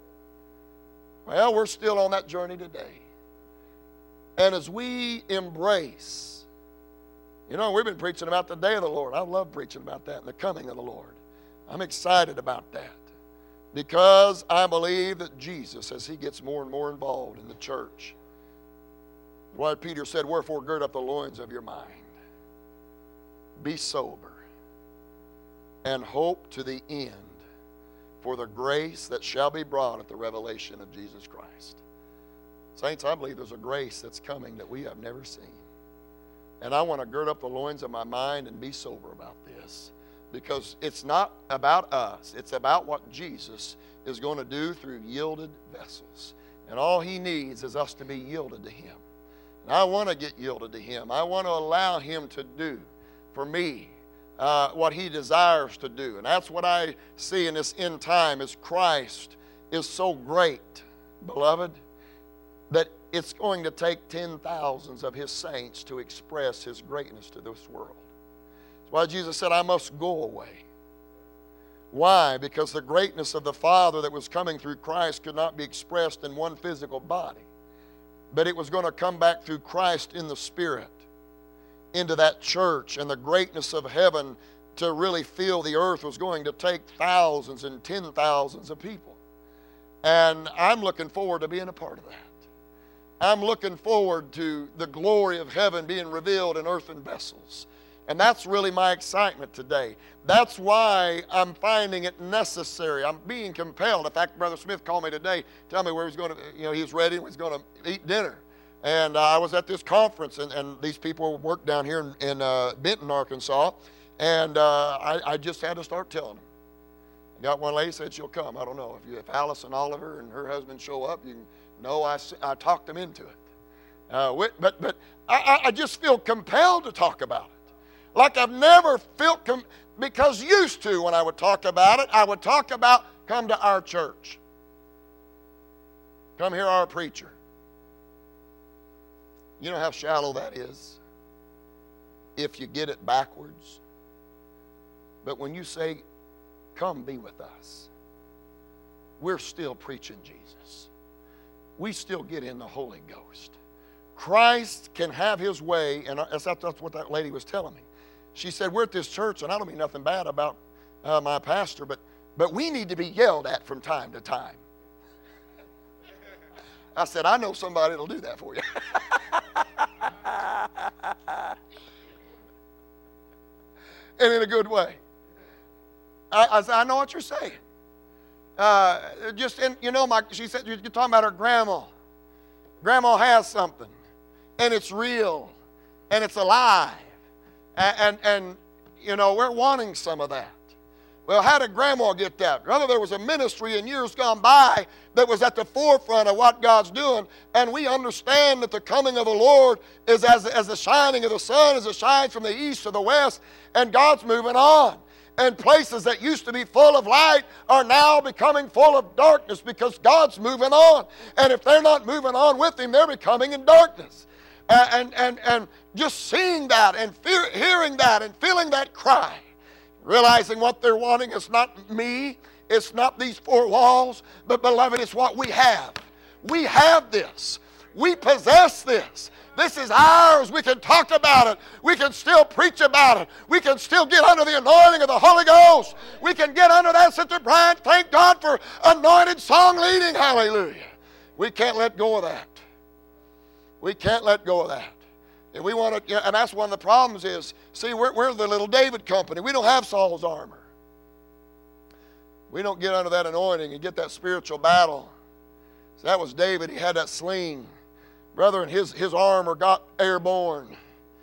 Well, we're still on that journey today. And as we embrace, you know, we've been preaching about the day of the Lord. I love preaching about that and the coming of the Lord. I'm excited about that because I believe that Jesus, as he gets more and more involved in the church, why Peter said, wherefore gird up the loins of your mind. Be sober and hope to the end for the grace that shall be brought at the revelation of Jesus Christ. Saints, I believe there's a grace that's coming that we have never seen. And I want to gird up the loins of my mind and be sober about this. Because it's not about us. It's about what Jesus is going to do through yielded vessels. And all he needs is us to be yielded to him. And I want to get yielded to him. I want to allow him to do for me uh, what he desires to do. And that's what I see in this end time is Christ is so great, beloved, that it's going to take ten thousands of his saints to express his greatness to this world. That's why Jesus said, I must go away. Why? Because the greatness of the Father that was coming through Christ could not be expressed in one physical body. But it was going to come back through Christ in the Spirit into that church, and the greatness of heaven to really fill the earth was going to take thousands and ten thousands of people. And I'm looking forward to being a part of that. I'm looking forward to the glory of heaven being revealed in earthen vessels. And that's really my excitement today. That's why I'm finding it necessary. I'm being compelled. In fact, Brother Smith called me today, tell me where he's going to, you know, he was ready and was going to eat dinner. And uh, I was at this conference, and, and these people work down here in, in uh, Benton, Arkansas. And uh, I, I just had to start telling them. I got one lady said she'll come. I don't know. If, you, if Alice and Oliver and her husband show up, you can know I, I talked them into it. Uh, but but I, I just feel compelled to talk about it. Like I've never felt, com- because used to when I would talk about it, I would talk about come to our church. Come hear our preacher. You know how shallow that is if you get it backwards. But when you say, come be with us, we're still preaching Jesus. We still get in the Holy Ghost. Christ can have his way, and that's, that's what that lady was telling me. She said, we're at this church, and I don't mean nothing bad about uh, my pastor, but, but we need to be yelled at from time to time. I said, I know somebody that'll do that for you. And in a good way. I, I said, I know what you're saying. Uh, just in, you know, my, she said, you're talking about her grandma. Grandma has something, and it's real, and it's alive. And, and, and, you know, we're wanting some of that. Well, how did Grandma get that? Rather, there was a ministry in years gone by that was at the forefront of what God's doing, and we understand that the coming of the Lord is as, as the shining of the sun, as it shines from the east to the west, and God's moving on. And places that used to be full of light are now becoming full of darkness because God's moving on. And if they're not moving on with Him, they're becoming in darkness. And, and, and just seeing that and fear, hearing that and feeling that cry, realizing what they're wanting is not me, it's not these four walls, but beloved, it's what we have. We have this. We possess this. This is ours. We can talk about it. We can still preach about it. We can still get under the anointing of the Holy Ghost. We can get under that, Sister Bryant. Thank God for anointed song leading. Hallelujah. We can't let go of that. We can't let go of that. And we want to, and that's one of the problems is, see, we're, we're the little David company. We don't have Saul's armor. We don't get under that anointing and get that spiritual battle. So that was David. He had that sling. Brother, and his, his armor got airborne.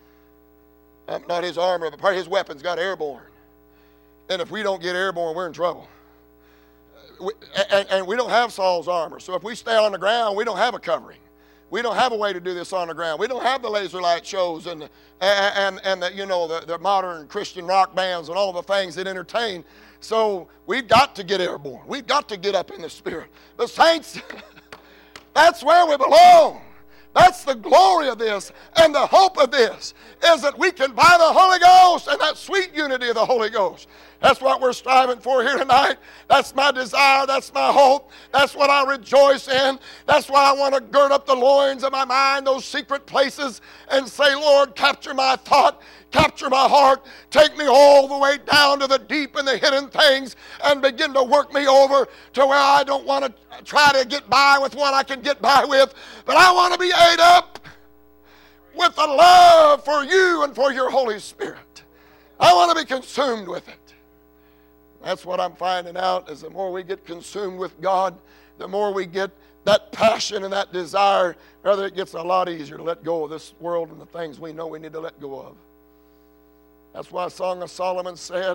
Um, not his armor, but part of his weapons got airborne. And if we don't get airborne, we're in trouble. We, and, and we don't have Saul's armor. So if we stay on the ground, we don't have a covering. We don't have a way to do this on the ground. We don't have the laser light shows and and and, and the, you know the, the modern Christian rock bands and all the things that entertain. So we've got to get airborne. We've got to get up in the Spirit. The saints, that's where we belong. That's the glory of this and the hope of this is that we can by the Holy Ghost and that sweet unity of the Holy Ghost. That's what we're striving for here tonight. That's my desire. That's my hope. That's what I rejoice in. That's why I want to gird up the loins of my mind, those secret places, and say, Lord, capture my thought, capture my heart, take me all the way down to the deep and the hidden things, and begin to work me over to where I don't want to try to get by with what I can get by with, but I want to be ate up with the love for you and for your Holy Spirit. I want to be consumed with it. That's what I'm finding out is the more we get consumed with God, the more we get that passion and that desire, rather it gets a lot easier to let go of this world and the things we know we need to let go of. That's why Song of Solomon said,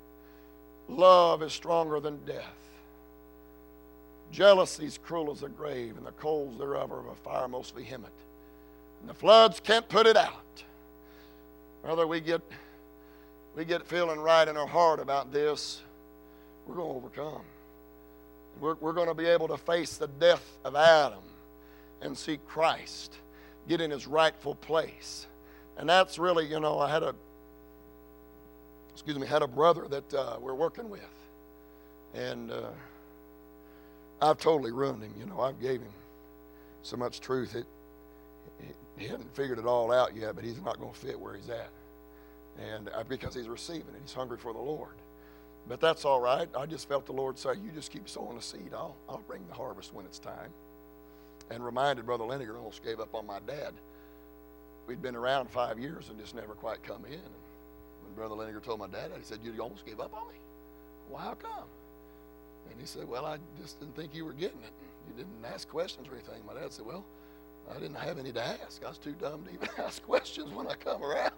love is stronger than death. Jealousy is cruel as the grave, and the coals thereof are of a fire most vehement. And the floods can't put it out. Rather we get, we get feeling right in our heart about this, we're going to overcome. We're, we're going to be able to face the death of Adam and see Christ get in his rightful place. And that's really, you know, I had a, excuse me, had a brother that uh, we're working with. And uh, I've totally ruined him. You know, I gave him so much truth. It, it, he hadn't figured it all out yet, but he's not going to fit where he's at. And uh, because he's receiving it, he's hungry for the Lord. But that's all right. I just felt the Lord say, you just keep sowing the seed. I'll, I'll bring the harvest when it's time. And reminded Brother Leniger almost gave up on my dad. We'd been around five years and just never quite come in. And when Brother Leniger told my dad that, he said, you almost gave up on me? Well, how come? And he said, well, I just didn't think you were getting it. You didn't ask questions or anything. My dad said, well, I didn't have any to ask. I was too dumb to even ask questions when I come around.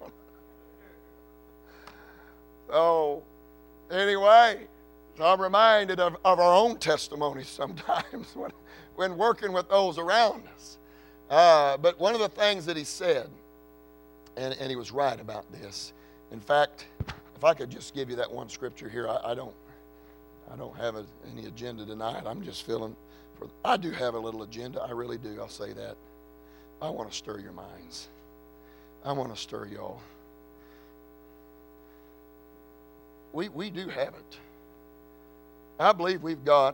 So, anyway, so I'm reminded of, of our own testimonies sometimes when, when working with those around us. Uh, but one of the things that he said, and, and he was right about this. In fact, if I could just give you that one scripture here, I, I don't I don't have a, any agenda tonight. I'm just feeling, for. I do have a little agenda. I really do. I'll say that. I want to stir your minds. I want to stir y'all. We, we do have it. I believe we've got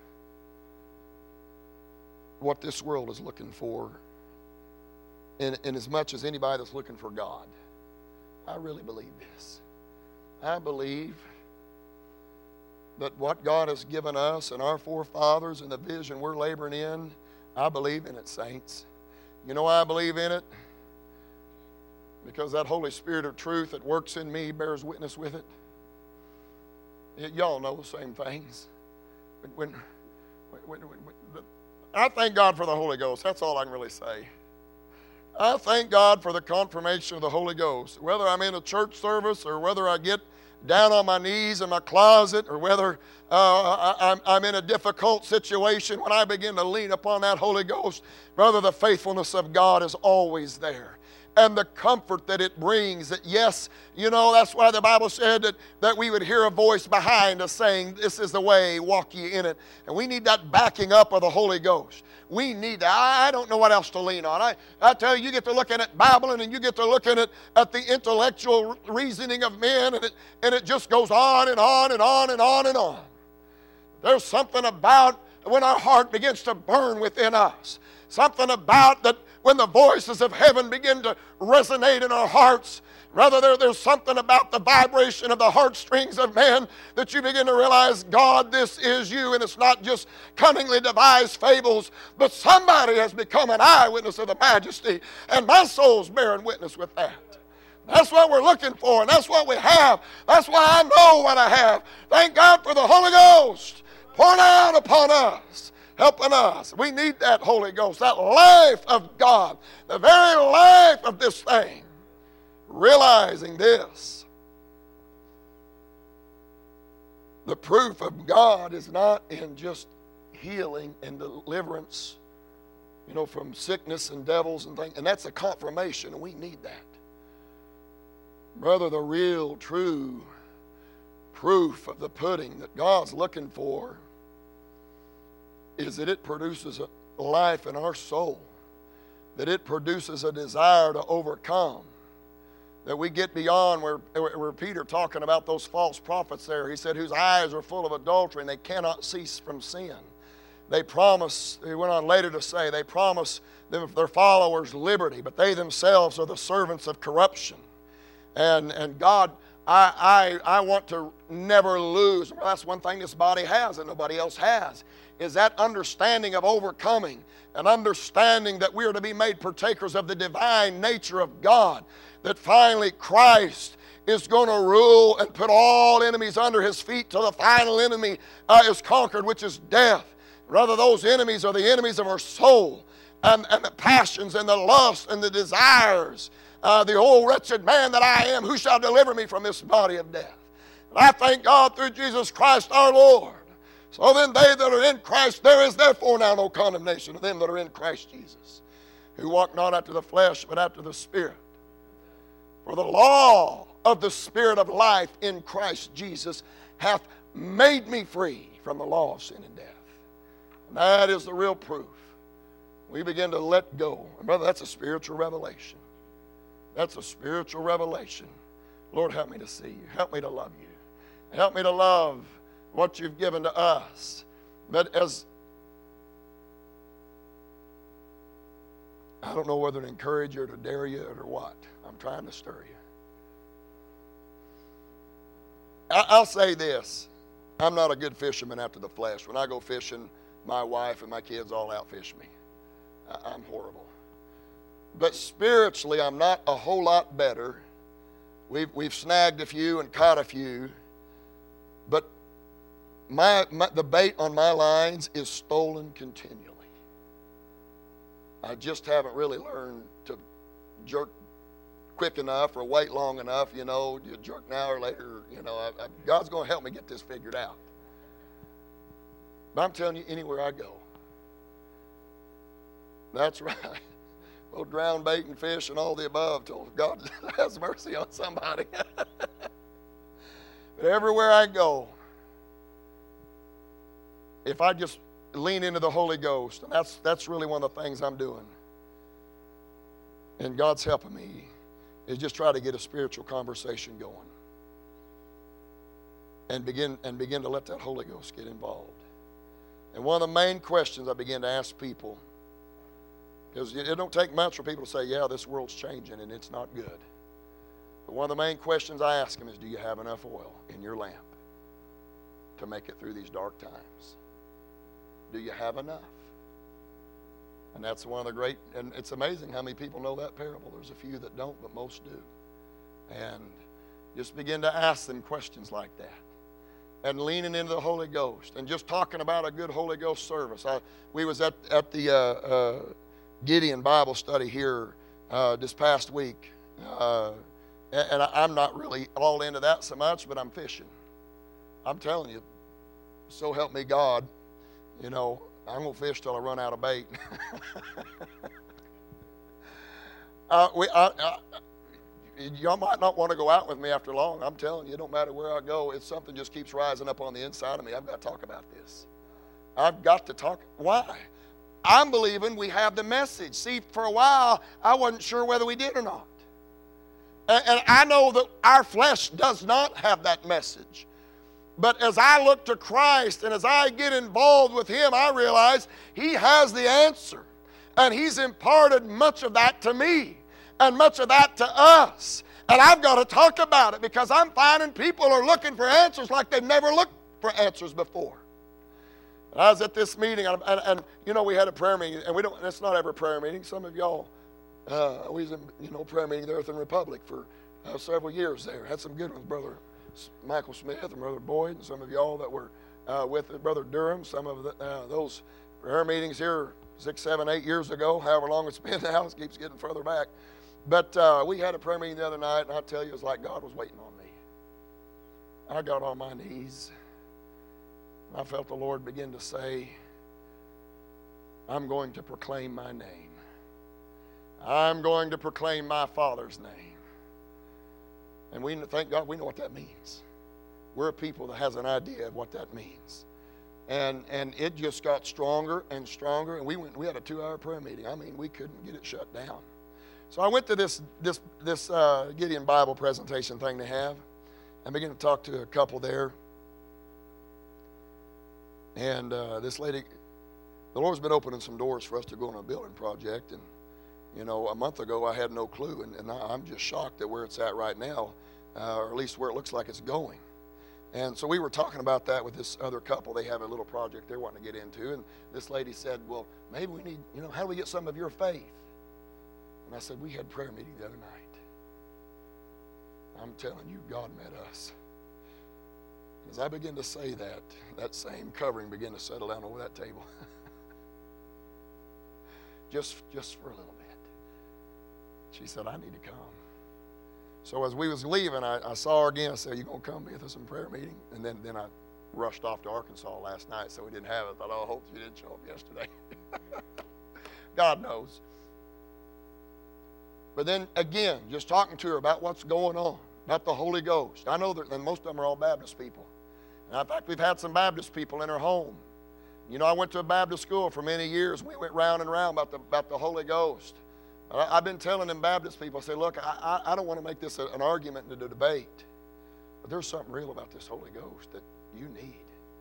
what this world is looking for in, in as much as anybody that's looking for God. I really believe this. I believe that what God has given us and our forefathers and the vision we're laboring in, I believe in it, saints. You know why I believe in it? Because that Holy Spirit of truth that works in me bears witness with it. Y- y'all know the same things. When, when, when, when, when, I thank God for the Holy Ghost. That's all I can really say. I thank God for the confirmation of the Holy Ghost. Whether I'm in a church service or whether I get down on my knees in my closet, or whether uh, I, I'm, I'm in a difficult situation, when I begin to lean upon that Holy Ghost, brother, the faithfulness of God is always there. And the comfort that it brings, that yes, you know, that's why the Bible said that, that we would hear a voice behind us saying, this is the way, walk ye in it. And we need that backing up of the Holy Ghost. We need that. I don't know what else to lean on. I, I tell you, you get to looking at Babylon, and you get to looking at, at the intellectual reasoning of men, and it, and it just goes on and on and on and on and on. There's something about when our heart begins to burn within us. Something about that when the voices of heaven begin to resonate in our hearts. Rather, there, there's something about the vibration of the heartstrings of man that you begin to realize, God, this is you. And it's not just cunningly devised fables, but somebody has become an eyewitness of the majesty. And my soul's bearing witness with that. That's what we're looking for, and that's what we have. That's why I know what I have. Thank God for the Holy Ghost pouring out upon us, helping us. We need that Holy Ghost, that life of God, the very life of this thing. Realizing this, the proof of God is not in just healing and deliverance, you know, from sickness and devils and things. And that's a confirmation, and we need that. Brother, the real, true proof of the pudding that God's looking for is that it produces a life in our soul, that it produces a desire to overcome, that we get beyond where, where Peter talking about those false prophets there. He said, whose eyes are full of adultery and they cannot cease from sin. They promise, he went on later to say, they promise them, their followers liberty, but they themselves are the servants of corruption. And, and God, I, I, I want to never lose. That's one thing this body has that nobody else has, is that understanding of overcoming, an understanding that we are to be made partakers of the divine nature of God, that finally Christ is going to rule and put all enemies under his feet till the final enemy uh, is conquered, which is death. Rather, those enemies are the enemies of our soul, and, and the passions and the lusts and the desires. Uh, the old wretched man that I am, who shall deliver me from this body of death? And I thank God through Jesus Christ our Lord. So then they that are in Christ, there is therefore now no condemnation of them that are in Christ Jesus, who walk not after the flesh, but after the Spirit. For the law of the Spirit of life in Christ Jesus hath made me free from the law of sin and death. And that is the real proof. We begin to let go. And brother, that's a spiritual revelation. That's a spiritual revelation. Lord, help me to see you. Help me to love you. Help me to love what you've given to us. But as, I don't know whether to encourage you or to dare you or what. I'm trying to stir you. I, I'll say this. I'm not a good fisherman after the flesh. When I go fishing, my wife and my kids all outfish me. I, I'm horrible. But spiritually, I'm not a whole lot better. We've, we've snagged a few and caught a few. But my, my the bait on my lines is stolen continually. I just haven't really learned to jerk quick enough or wait long enough. You know, you jerk now or later. You know, I, I, God's going to help me get this figured out. But I'm telling you, anywhere I go, that's right. Well, drown bait and fish and all the above till God has mercy on somebody. But everywhere I go, if I just lean into the Holy Ghost, and that's that's really one of the things I'm doing, and God's helping me, is just try to get a spiritual conversation going, and begin and begin to let that Holy Ghost get involved. And one of the main questions I begin to ask people, because it don't take much for people to say, yeah, this world's changing and it's not good. But one of the main questions I ask them is, do you have enough oil in your lamp to make it through these dark times? Do you have enough? And that's one of the great, and it's amazing how many people know that parable. There's a few that don't, but most do. And just begin to ask them questions like that. And leaning into the Holy Ghost. And just talking about a good Holy Ghost service. I, we was at, at the uh, uh, Gideon Bible study here uh, this past week. Uh, And, and I, I'm not really all into that so much, but I'm fishing. I'm telling you, so help me God, you know, I'm going to fish till I run out of bait. uh, we, I, I, y'all might not want to go out with me after long. I'm telling you, it don't matter where I go. It's something just keeps rising up on the inside of me. I've got to talk about this. I've got to talk. Why? I'm believing we have the message. See, for a while, I wasn't sure whether we did or not. And, and I know that our flesh does not have that message. But as I look to Christ and as I get involved with Him, I realize He has the answer. And He's imparted much of that to me and much of that to us. And I've got to talk about it because I'm finding people are looking for answers like they've never looked for answers before. I was at this meeting, and, and, and you know, we had a prayer meeting, and we don't. It's not ever a prayer meeting. Some of y'all, uh, we was in, you know, prayer meeting at the Earthen Republic for uh, several years there. Had some good ones, Brother Michael Smith and Brother Boyd, and some of y'all that were uh, with Brother Durham. Some of the, uh, those prayer meetings here six, seven, eight years ago, however long it's been now, it keeps getting further back. But uh, we had a prayer meeting the other night, and I tell you, it was like God was waiting on me. I got on my knees. I felt the Lord begin to say, I'm going to proclaim my name. I'm going to proclaim my Father's name. And we thank God we know what that means. We're a people that has an idea of what that means. And and it just got stronger and stronger. And we went. We had a two-hour prayer meeting. I mean, we couldn't get it shut down. So I went to this this this uh, Gideon Bible presentation thing they have, and began to talk to a couple there. And uh, this lady, the Lord's been opening some doors for us to go on a building project. And, you know, a month ago I had no clue. And, and I'm just shocked at where it's at right now, uh, or at least where it looks like it's going. And so we were talking about that with this other couple. They have a little project they're wanting to get into. And this lady said, well, maybe we need, you know, how do we get some of your faith? And I said, we had prayer meeting the other night. I'm telling you, God met us. As I begin to say that, that same covering began to settle down over that table. just, just for a little bit. She said, I need to come. So as we was leaving, I, I saw her again. I said, you going to come with us in prayer meeting? And then, then I rushed off to Arkansas last night, so we didn't have it. I thought, oh, I hope you didn't show up yesterday. God knows. But then again, just talking to her about what's going on, about the Holy Ghost. I know that and most of them are all Baptist people. And in fact, we've had some Baptist people in our home. You know, I went to a Baptist school for many years. We went round and round about the, about the Holy Ghost. I, I've been telling them Baptist people, I say, look, I, I, I don't want to make this a, an argument and a debate. But there's something real about this Holy Ghost that you need.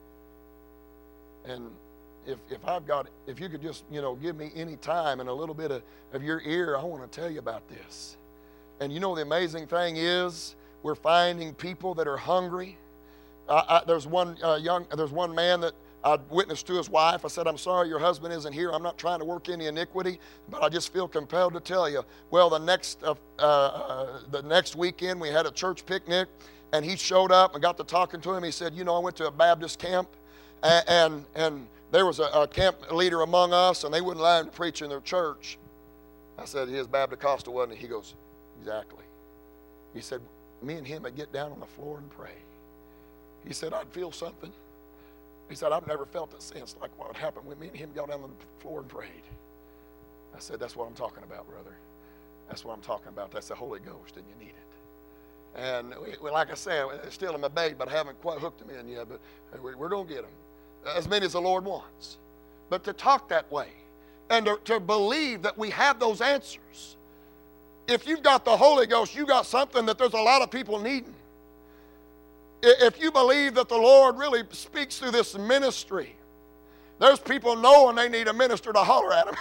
And if if I've got, if you could just, you know, give me any time and a little bit of, of your ear, I want to tell you about this. And you know, the amazing thing is, we're finding people that are hungry. I, I, there's one uh, young, there's one man that I witnessed to his wife. I said, I'm sorry your husband isn't here. I'm not trying to work any iniquity, but I just feel compelled to tell you. Well, the next uh, uh, the next weekend we had a church picnic, and he showed up and got to talking to him. He said, you know, I went to a Baptist camp, and and, and there was a, a camp leader among us, and they wouldn't allow him to preach in their church. I said, he is Baptist Costal, wasn't he? He goes, exactly. He said, me and him would get down on the floor and pray. He said, I'd feel something. He said, I've never felt a sense like what happened when me and him got down on the floor and prayed. I said, that's what I'm talking about, brother. That's what I'm talking about. That's the Holy Ghost, and you need it. And we, like I said, it's still in my bait, but I haven't quite hooked them in yet. But we're going to get them, as many as the Lord wants. But to talk that way and to, to believe that we have those answers. If you've got the Holy Ghost, you got something that there's a lot of people needing. If you believe that the Lord really speaks through this ministry, there's people knowing they need a minister to holler at them.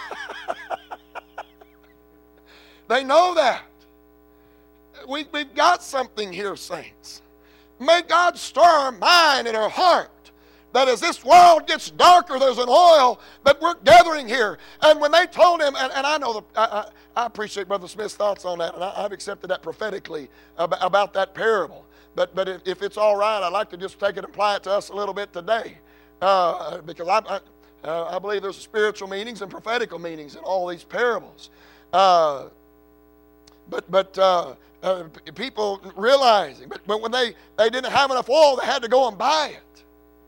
They know that. We, we've got something here, saints. May God stir our mind and our heart that as this world gets darker, there's an oil that we're gathering here. And when they told him, and, and I know, the, I, I, I appreciate Brother Smith's thoughts on that, and I, I've accepted that prophetically about, about that parable. But but if, if it's all right, I'd like to just take it and apply it to us a little bit today. Uh, because I, I, uh, I believe there's spiritual meanings and prophetical meanings in all these parables. Uh, but but uh, Uh, people realizing, but, but when they, they didn't have enough oil, they had to go and buy it.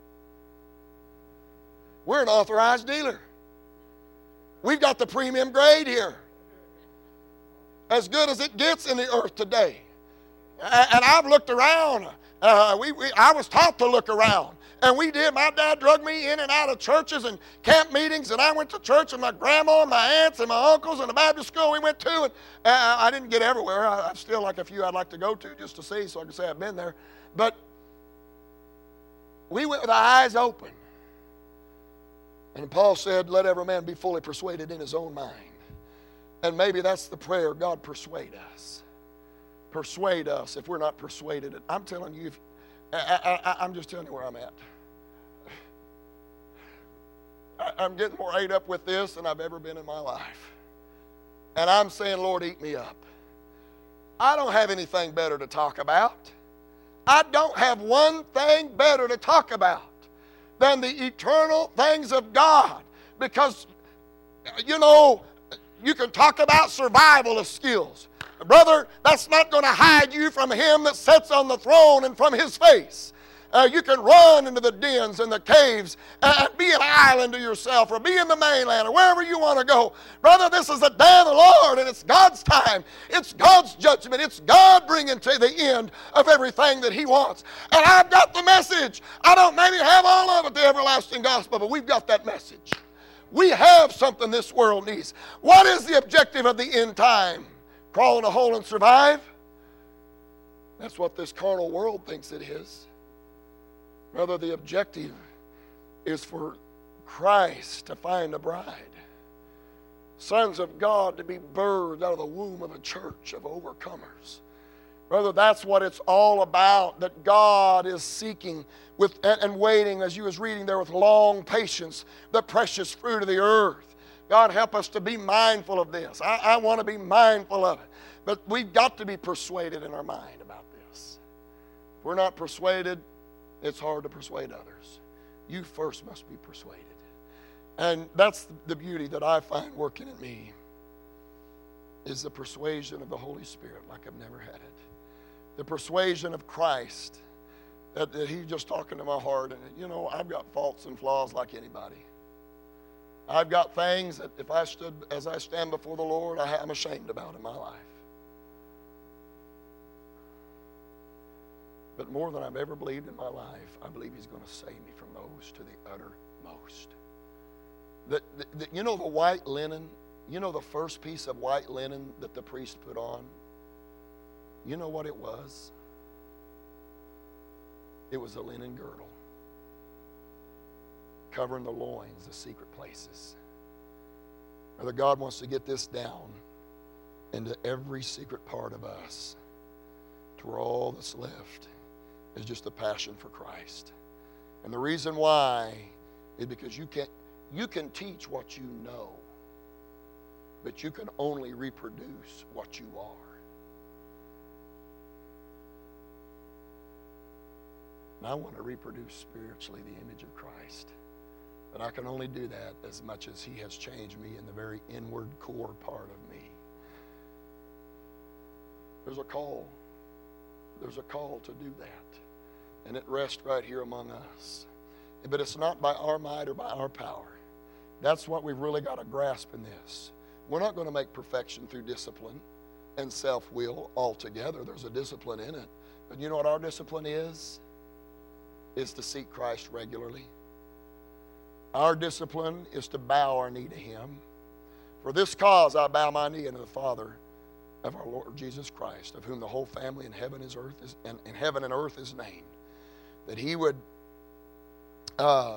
We're an authorized dealer. We've got the premium grade here. As good as it gets in the earth today. And, and I've looked around. Uh, we, we, I was taught to look around. And we did. My dad drug me in and out of churches and camp meetings, and I went to church with my grandma and my aunts and my uncles and the Baptist school we went to. And uh, I didn't get everywhere. I, I've still like a few I'd like to go to just to see so I can say I've been there. But we went with our eyes open. And Paul said, let every man be fully persuaded in his own mind. And maybe that's the prayer, God, persuade us. Persuade us if we're not persuaded. I'm telling you, if, I, I, I'm just telling you where I'm at. I'm getting more ate up with this than I've ever been in my life. And I'm saying, Lord, eat me up. I don't have anything better to talk about. I don't have one thing better to talk about than the eternal things of God. Because, you know, you can talk about survival of skills. Brother, that's not going to hide you from Him that sits on the throne and from His face. Uh, you can run into the dens and the caves and be an island to yourself or be in the mainland or wherever you want to go. Brother, this is the day of the Lord, and it's God's time. It's God's judgment. It's God bringing to the end of everything that He wants. And I've got the message. I don't maybe have all of it, the everlasting gospel, but we've got that message. We have something this world needs. What is the objective of the end time? Crawl in a hole and survive? That's what this carnal world thinks it is. Rather, the objective is for Christ to find a bride. Sons of God to be birthed out of the womb of a church of overcomers. Brother, that's what it's all about, that God is seeking with and, and waiting, as you was reading there, with long patience, the precious fruit of the earth. God, help us to be mindful of this. I, I want to be mindful of it. But we've got to be persuaded in our mind about this. If we're not persuaded, it's hard to persuade others. You first must be persuaded. And that's the beauty that I find working in me, is the persuasion of the Holy Spirit like I've never had it. The persuasion of Christ, that, that He's just talking to my heart. And, you know, I've got faults and flaws like anybody. I've got things that if I stood, as I stand before the Lord, I, I'm ashamed about in my life. But more than I've ever believed in my life, I believe He's going to save me from those to the uttermost. The, the, the, you know the white linen, you know the first piece of white linen that the priest put on? You know what it was? It was a linen girdle, covering the loins, the secret places. Brother, God wants to get this down into every secret part of us, to where all that's left is just a passion for Christ. And the reason why is because you can you can teach what you know, but you can only reproduce what you are. And I want to reproduce spiritually the image of Christ. But I can only do that as much as He has changed me in the very inward core part of me. There's a call. There's a call to do that. And it rests right here among us. But it's not by our might or by our power. That's what we've really got to grasp in this. We're not going to make perfection through discipline and self-will altogether. There's a discipline in it. But you know what our discipline is? Is to seek Christ regularly. Our discipline is to bow our knee to Him. For this cause I bow my knee unto the Father of our Lord Jesus Christ, of whom the whole family in heaven is earth is and in heaven and earth is named. That He would, uh,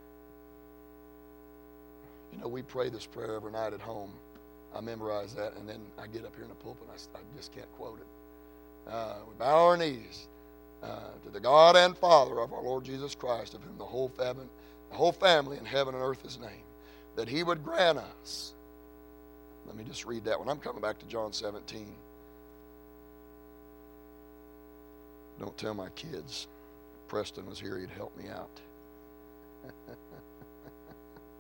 you know, we pray this prayer every night at home. I memorize that, and then I get up here in the pulpit, and I, I just can't quote it. Uh, we bow our knees uh, to the God and Father of our Lord Jesus Christ, of whom the whole family, the whole family in heaven and earth is named. That He would grant us. Let me just read that one. I'm coming back to John seventeen. Don't tell my kids. Preston was here, he'd help me out.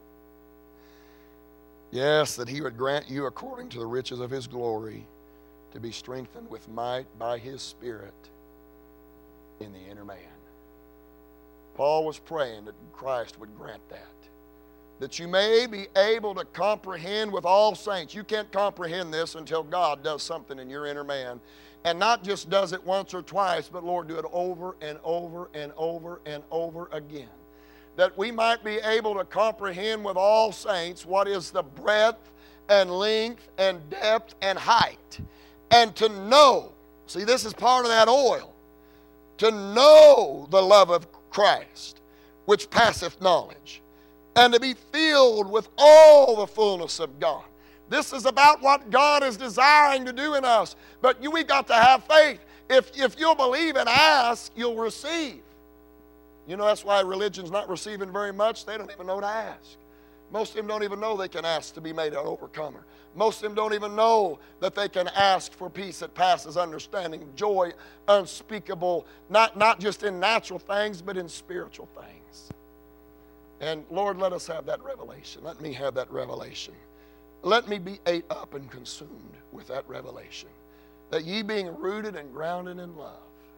Yes, that He would grant you according to the riches of His glory to be strengthened with might by His Spirit in the inner man. Paul was praying that Christ would grant that. That you may be able to comprehend with all saints. You can't comprehend this until God does something in your inner man. And not just does it once or twice, but Lord, do it over and over and over and over again. That we might be able to comprehend with all saints what is the breadth and length and depth and height. And to know, see, this is part of that oil, to know the love of Christ, which passeth knowledge, and to be filled with all the fullness of God. This is about what God is desiring to do in us. But you, we've got to have faith. If, if you'll believe and ask, you'll receive. You know, that's why religion's not receiving very much. They don't even know to ask. Most of them don't even know they can ask to be made an overcomer. Most of them don't even know that they can ask for peace that passes understanding, joy unspeakable, not, not just in natural things, but in spiritual things. And Lord, let us have that revelation. Let me have that revelation. Let me be ate up and consumed with that revelation. That ye being rooted and grounded in love.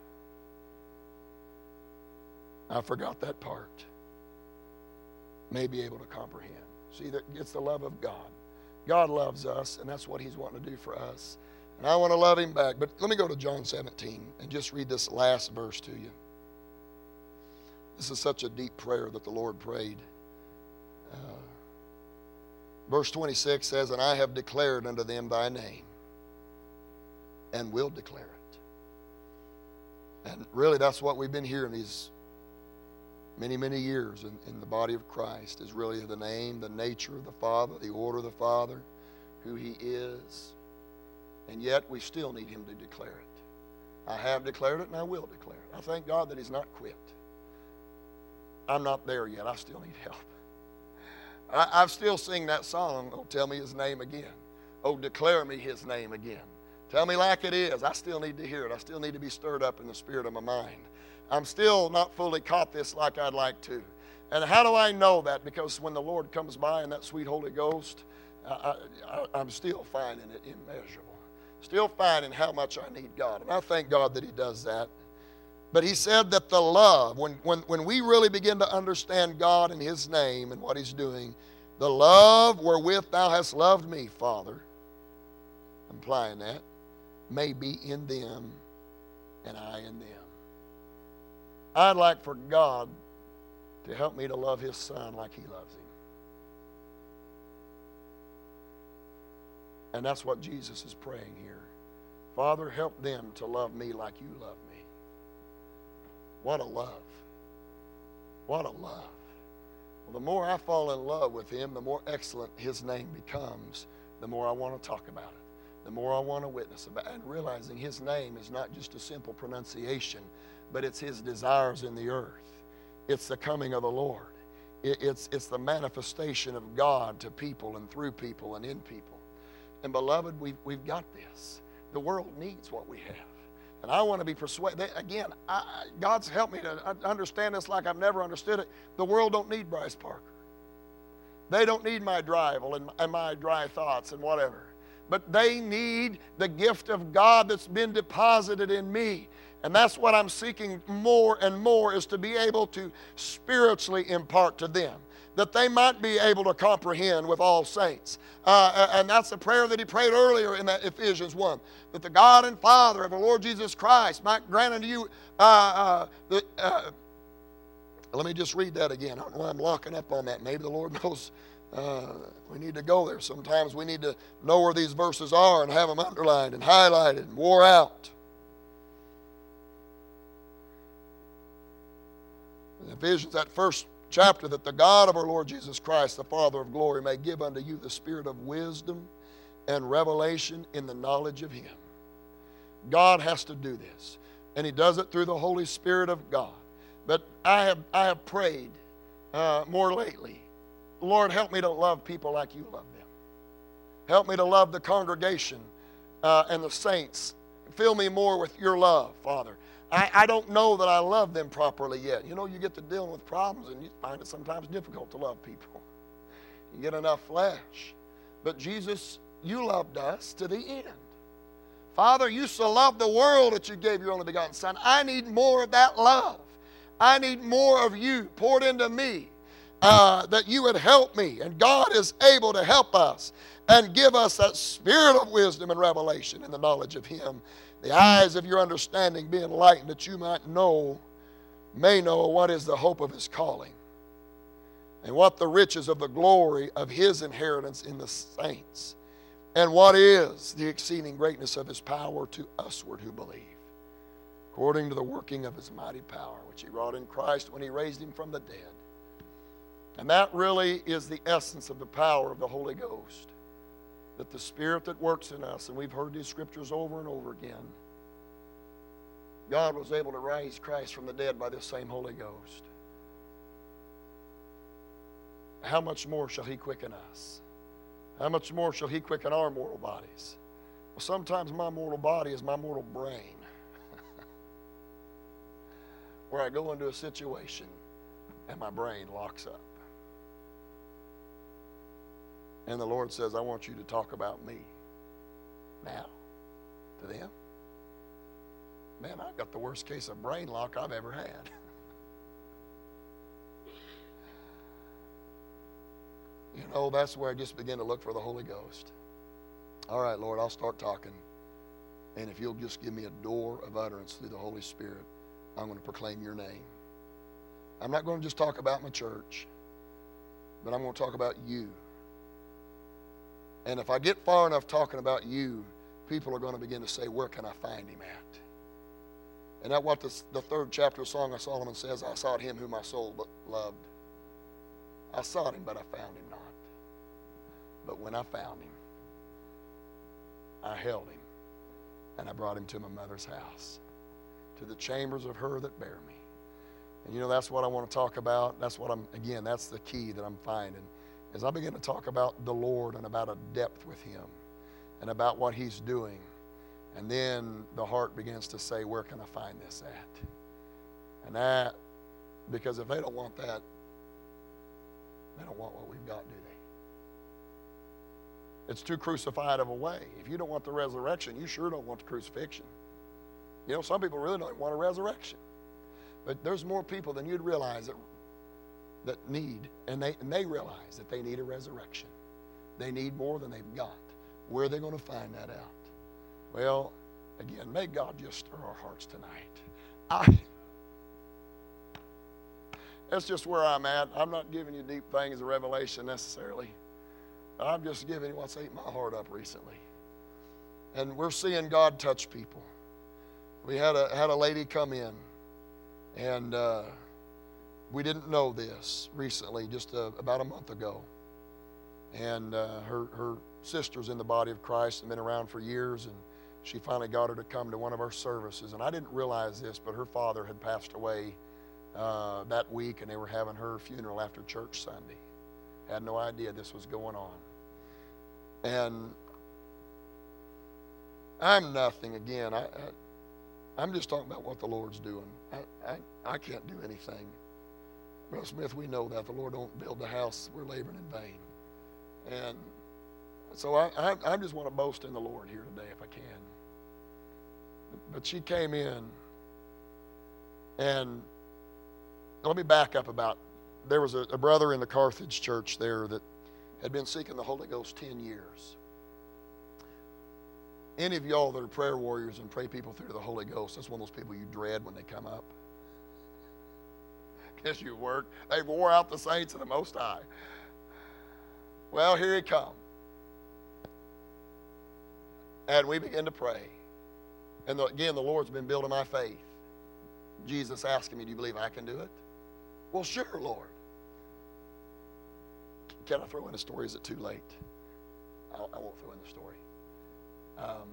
I forgot that part. May be able to comprehend. See, that it's the love of God. God loves us, and that's what He's wanting to do for us. And I want to love Him back. But let me go to John seventeen and just read this last verse to you. This is such a deep prayer that the Lord prayed. Uh, verse twenty-six says, "And I have declared unto them thy name, and will declare it." And really that's what we've been hearing these many, many years in, in the body of Christ, is really the name, the nature of the Father, the order of the Father, who He is. And yet we still need Him to declare it. I have declared it and I will declare it. I thank God that He's not quit. I'm not there yet. I still need help. I, I still sing that song, "Oh, tell me His name again. Oh, declare me His name again. Tell me like it is." I still need to hear it. I still need to be stirred up in the spirit of my mind. I'm still not fully caught this like I'd like to. And how do I know that? Because when the Lord comes by in that sweet Holy Ghost, I, I, I'm still finding it immeasurable. Still finding how much I need God. And I thank God that He does that. But He said that the love, when, when, when we really begin to understand God and His name and what He's doing, the love wherewith thou hast loved me, Father, implying that, may be in them and I in them. I'd like for God to help me to love His Son like He loves Him. And that's what Jesus is praying here. Father, help them to love me like You love me. What a love. What a love. Well, the more I fall in love with Him, the more excellent His name becomes, the more I want to talk about it, the more I want to witness about it, and realizing His name is not just a simple pronunciation, but it's His desires in the earth. It's the coming of the Lord. It's, it's the manifestation of God to people and through people and in people. And beloved, we've, we've got this. The world needs what we have. And I want to be persuaded. Again, I, God's helped me to understand this like I've never understood it. The world don't need Bryce Parker. They don't need my drivel and, and my dry thoughts and whatever. But they need the gift of God that's been deposited in me. And that's what I'm seeking more and more, is to be able to spiritually impart to them, that they might be able to comprehend with all saints. Uh, and that's the prayer that he prayed earlier in that Ephesians one, that the God and Father of our Lord Jesus Christ might grant unto you, uh, uh, the, uh, let me just read that again. I don't know why I'm locking up on that. Maybe the Lord knows uh, we need to go there. Sometimes we need to know where these verses are and have them underlined and highlighted and wore out. In Ephesians, that first chapter, that the God of our Lord Jesus Christ, the Father of glory, may give unto you the spirit of wisdom and revelation in the knowledge of Him. God has to do this, and He does it through the Holy Spirit of God. But I have, I have prayed uh, more lately, Lord, help me to love people like You love them. Help me to love the congregation uh, and the saints. Fill me more with Your love, Father. I, I don't know that I love them properly yet. You know, you get to dealing with problems and you find it sometimes difficult to love people. You get enough flesh. But Jesus, You loved us to the end. Father, you so loved the world that you gave your only begotten Son. I need more of that love. I need more of you poured into me, uh, that you would help me. And God is able to help us and give us that spirit of wisdom and revelation in the knowledge of him. The eyes of your understanding be enlightened, that you might know, may know what is the hope of his calling, and what the riches of the glory of his inheritance in the saints, and what is the exceeding greatness of his power to usward who believe, according to the working of his mighty power, which he wrought in Christ when he raised him from the dead. And that really is the essence of the power of the Holy Ghost, that the Spirit that works in us, and we've heard these scriptures over and over again, God was able to raise Christ from the dead by this same Holy Ghost. How much more shall he quicken us? How much more shall he quicken our mortal bodies? Well, sometimes my mortal body is my mortal brain, where I go into a situation and my brain locks up. And the Lord says, I want you to talk about me now to them. Man, I've got the worst case of brain lock I've ever had. You know, that's where I just begin to look for the Holy Ghost. All right, Lord, I'll start talking. And if you'll just give me a door of utterance through the Holy Spirit, I'm going to proclaim your name. I'm not going to just talk about my church, but I'm going to talk about you. And if I get far enough talking about you, people are going to begin to say, where can I find him at? And that's what this, the third chapter of Song of Solomon says, I sought him whom my soul loved. I sought him, but I found him not. But when I found him, I held him, and I brought him to my mother's house, to the chambers of her that bare me. And you know, that's what I want to talk about. That's what I'm, again, that's the key that I'm finding. As I begin to talk about the Lord and about a depth with him and about what he's doing, and then the heart begins to say, where can I find this at? And that, because if they don't want that, they don't want what we've got, do they? It's too crucified of a way. If you don't want the resurrection, you sure don't want the crucifixion. You know, some people really don't want a resurrection. But there's more people than you'd realize that that need, and they, and they realize that they need a resurrection. They need more than they've got. Where are they going to find that out? Well, again, may God just stir our hearts tonight. I, that's just where I'm at. I'm not giving you deep things of revelation necessarily. I'm just giving you what's eaten my heart up recently. And we're seeing God touch people. We had a, had a lady come in, and uh, we didn't know this recently, just uh, about a month ago. And uh, her, her sister's in the body of Christ and been around for years, and she finally got her to come to one of our services. And I didn't realize this, but her father had passed away uh, that week, and they were having her funeral after church Sunday. Had no idea this was going on. And I'm nothing, again. I, I, I'm just talking about what the Lord's doing. I, I, I can't do anything. Brother Smith, we know that. The Lord don't build the house. We're laboring in vain. And so I, I, I just want to boast in the Lord here today if I can. But she came in, and let me back up about, there was a, a brother in the Carthage church there that had been seeking the Holy Ghost ten years. Any of y'all that are prayer warriors and pray people through to the Holy Ghost, that's one of those people you dread when they come up. Guess you work. They wore out the saints of the Most High. Well, here he come. And we begin to pray. And the, again, the Lord's been building my faith. Jesus asking me, do you believe I can do it? Well, sure, Lord. Can I throw in a story? Is it too late? I, I won't throw in the story. Um,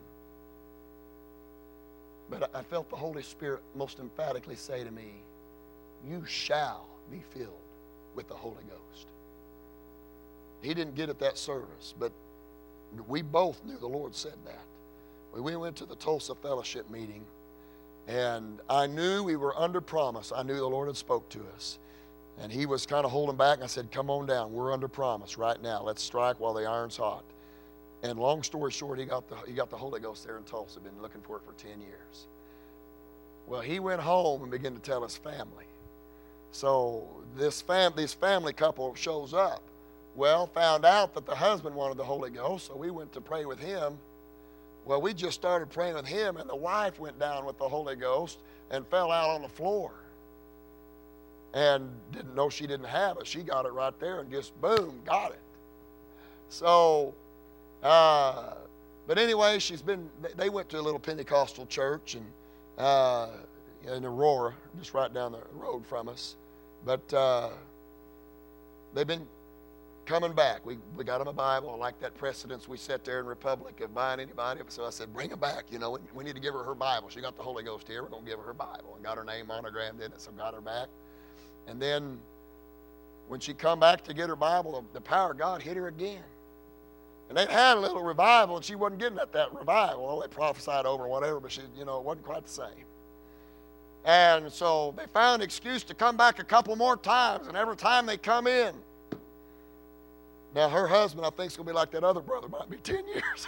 but I, I felt the Holy Spirit most emphatically say to me, you shall be filled with the Holy Ghost. He didn't get at that service, but we both knew the Lord said that. We went to the Tulsa Fellowship meeting, and I knew we were under promise. I knew the Lord had spoke to us. And he was kind of holding back, and I said, come on down. We're under promise right now. Let's strike while the iron's hot. And long story short, he got the he got the Holy Ghost there in Tulsa. Been looking for it for ten years. Well, he went home and began to tell his family. So this fam this family couple shows up. Well, found out that the husband wanted the Holy Ghost, so we went to pray with him. Well, we just started praying with him, and the wife went down with the Holy Ghost and fell out on the floor. And didn't know she didn't have it. She got it right there and just boom, got it. So, uh, but anyway, she's been, they went to a little Pentecostal church and uh, in Aurora, just right down the road from us. But uh, they've been coming back. We we got them a Bible. I like that precedence we set there in Republic of buying anybody. So I said, bring them back. You know, we, we need to give her her Bible. She got the Holy Ghost here. We're going to give her her Bible. And got her name monogrammed in it, so got her back. And then when she come back to get her Bible, the power of God hit her again. And they'd had a little revival, and she wasn't getting at that revival. Well, they prophesied over whatever, but she, you know, it wasn't quite the same. And so they found an excuse to come back a couple more times, and every time they come in, now her husband, I think, is going to be like that other brother, might be ten years.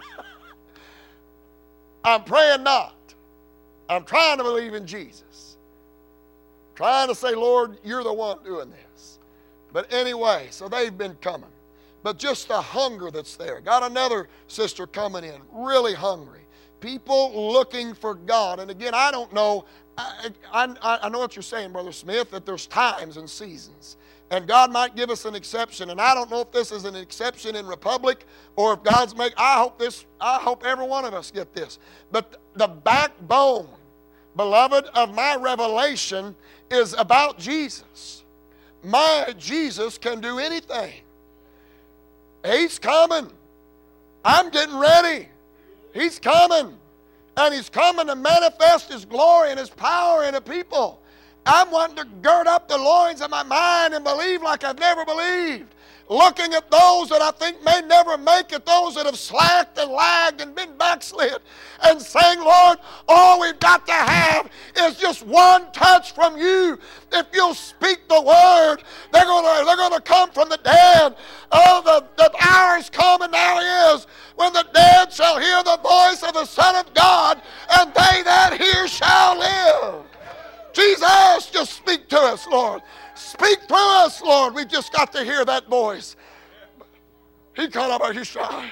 I'm praying not. I'm trying to believe in Jesus. Trying to say, Lord, you're the one doing this. But anyway, so they've been coming. But just the hunger that's there. Got another sister coming in, really hungry. People looking for God. And again, I don't know. I, I, I know what you're saying, Brother Smith, that there's times and seasons. And God might give us an exception. And I don't know if this is an exception in Republic or if God's make. I hope this. I hope every one of us get this. But the backbone, beloved, of my revelation is about Jesus. My Jesus can do anything. He's coming. I'm getting ready. He's coming. And He's coming to manifest His glory and His power in a people. I'm wanting to gird up the loins of my mind and believe like I've never believed. Looking at those that I think may never make it, those that have slacked and lagged and been backslid, and saying, Lord, all we've got to have is just one touch from you. If you'll speak the word, they're going to they're going to come from the dead. Oh, the, the hour is come, and now is, when the dead shall hear the voice of the Son of God, and they that hear shall live. Jesus, just speak to us, Lord. Speak through us, Lord. We've just got to hear that voice. He called about his shy.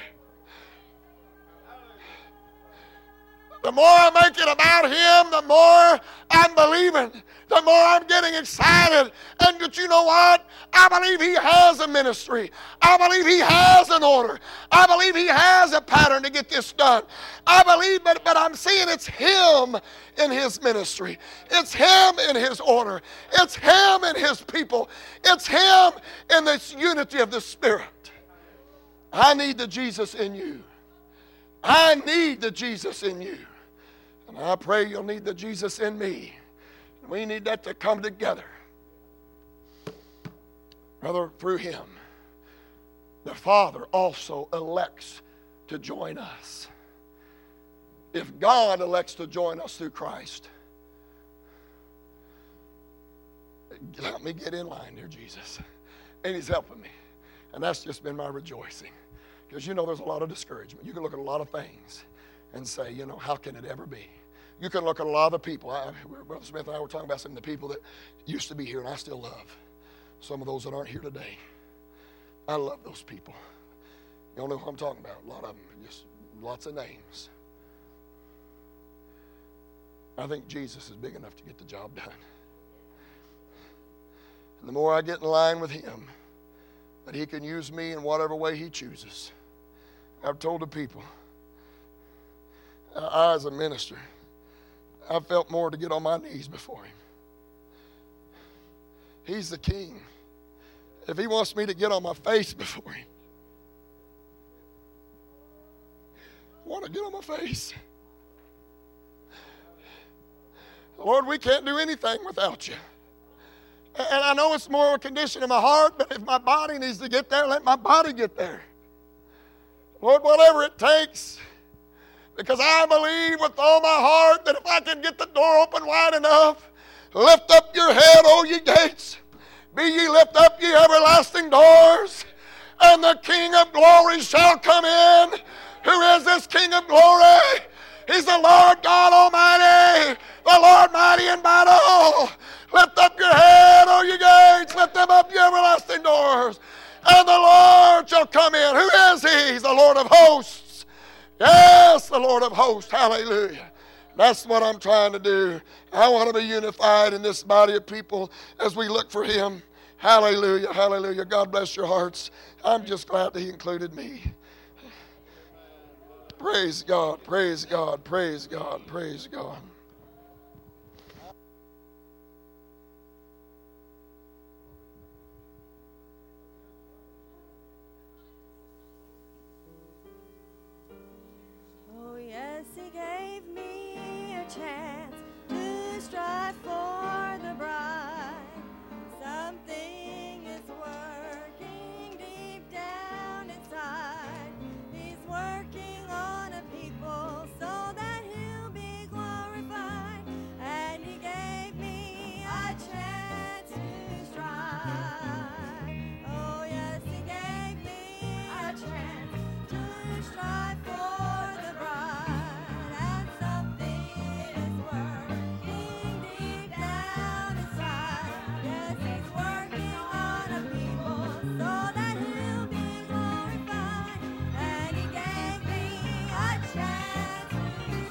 The more I make it about Him, the more I'm believing. The more I'm getting excited. And but you know what? I believe He has a ministry. I believe He has an order. I believe He has a pattern to get this done. I believe, but, but I'm seeing it's Him in His ministry. It's Him in His order. It's Him in His people. It's Him in this unity of the Spirit. I need the Jesus in you. I need the Jesus in you. And I pray you'll need the Jesus in me. We need that to come together. Brother, through Him, the Father also elects to join us. If God elects to join us through Christ, let me get in line there, Jesus. And He's helping me. And that's just been my rejoicing. Because you know there's a lot of discouragement. You can look at a lot of things and say, you know, how can it ever be? You can look at a lot of the people. I, Brother Smith and I were talking about some of the people that used to be here, and I still love. Some of those that aren't here today. I love those people. You don't know who I'm talking about. A lot of them, just lots of names. I think Jesus is big enough to get the job done. And the more I get in line with Him, that He can use me in whatever way He chooses. I've told the people, I as a minister, I felt more to get on my knees before Him. He's the King. If He wants me to get on my face before Him, I want to get on my face. Lord, we can't do anything without you. And I know it's more of a condition of my heart, but if my body needs to get there, let my body get there. Lord, whatever it takes. Because I believe with all my heart that if I can get the door open wide enough, lift up your head, O ye gates. Be ye lift up, ye everlasting doors. and the King of glory shall come in. Who is this King of glory? He's the Lord God Almighty, the Lord mighty in battle. Lift up your head, O ye gates. Lift them up, ye everlasting doors. And the Lord shall come in. Who is he? He's the Lord of hosts. Yes, the Lord of hosts. Hallelujah. That's what I'm trying to do. I want to be unified in this body of people as we look for him. Hallelujah, hallelujah. God bless your hearts. I'm just glad that he included me. Praise God, praise God, praise God, praise God. Oh, yes, he gave me a chance to strive for the bride. Something is working deep down inside. He's working on a people so that he'll be glorified. And he gave me a chance to strive. Oh, yes, he gave me a chance to strive for the bride. And something is working deep down inside. Yes, he's working on a people so that he'll be glorified. And he gave me a chance to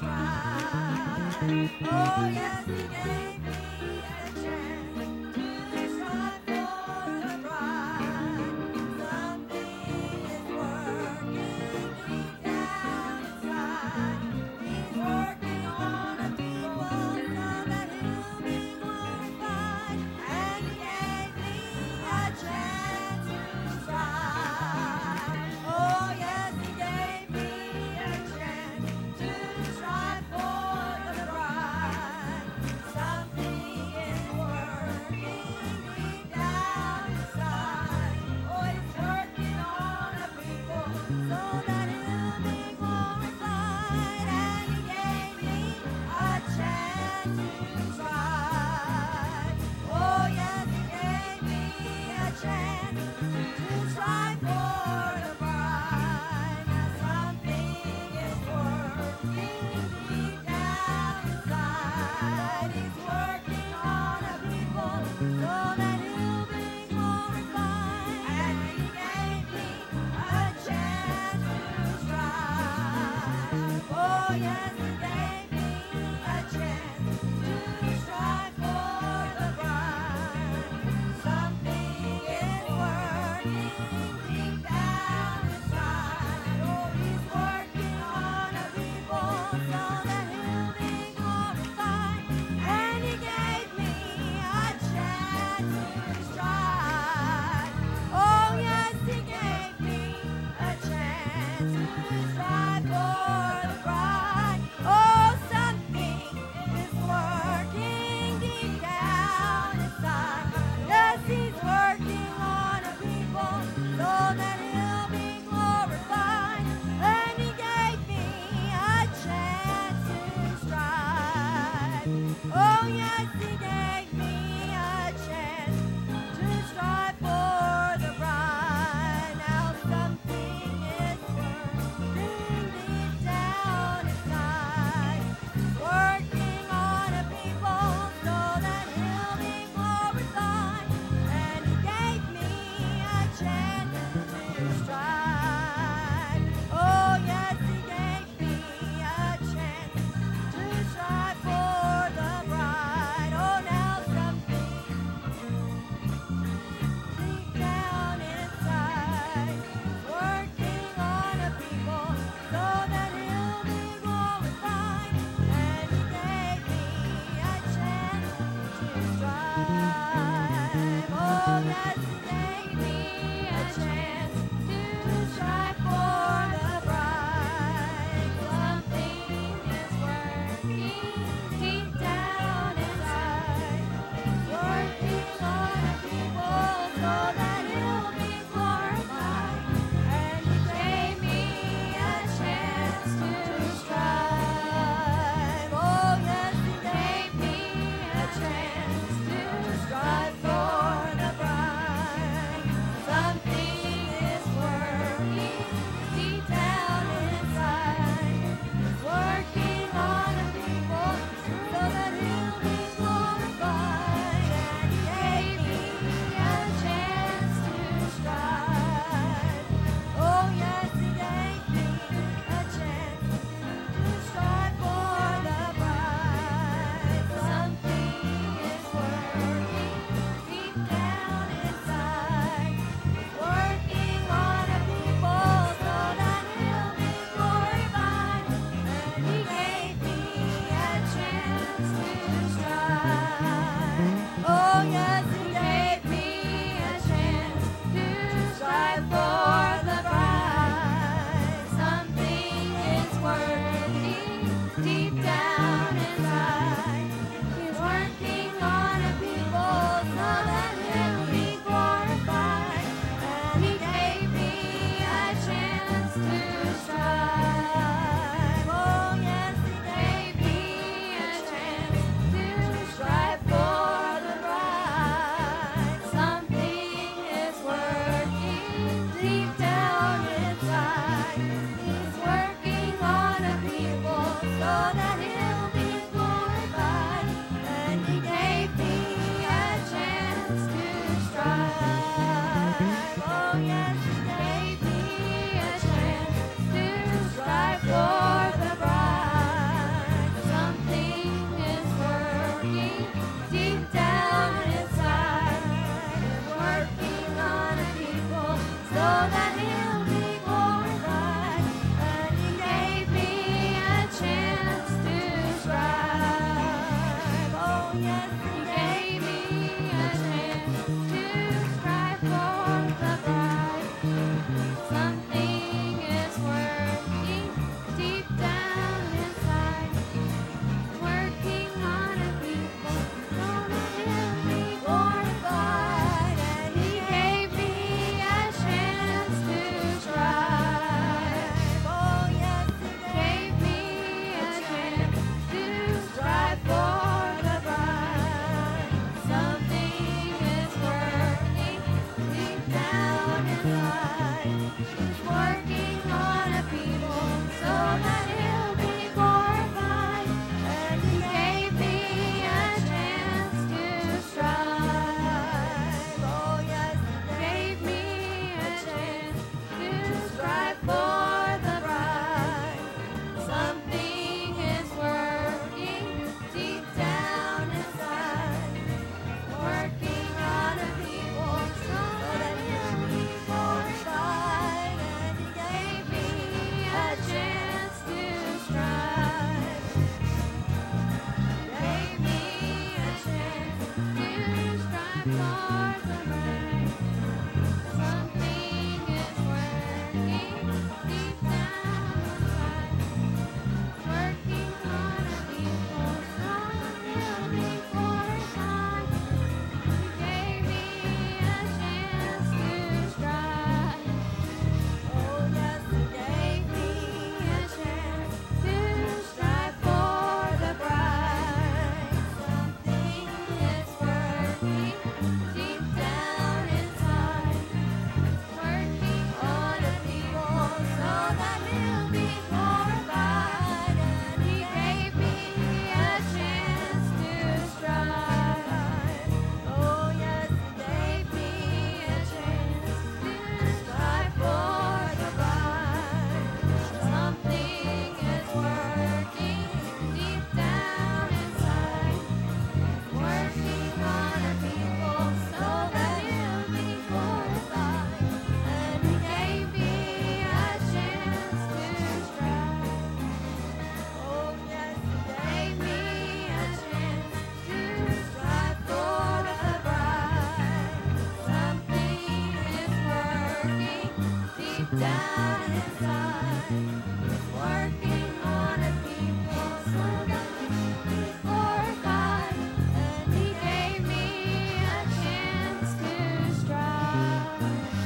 try. Oh, yes, he gave me a chance to try for the bride. Something is working deep down inside. He's working on a people so that he'll be glorified. And he gave me a chance to try. Oh, yes, he gave me a chance to try for the bride. Something is working deep down inside. Oh, he's working on a people so that he'll be glorified. And he gave me a chance to try. Oh, yes, he gave me a chance to try for the bride. Now something is working deep down inside. He's working on a people so that he'll be glorified. And he gave me a chance to try. Oh, yes, he gave me a chance to try for the bride. Something is working deep down inside. Oh, he's working on a people so that he'll be glorified. And he gave me a chance down inside, working on a people's for God, and He gave me a chance to strive.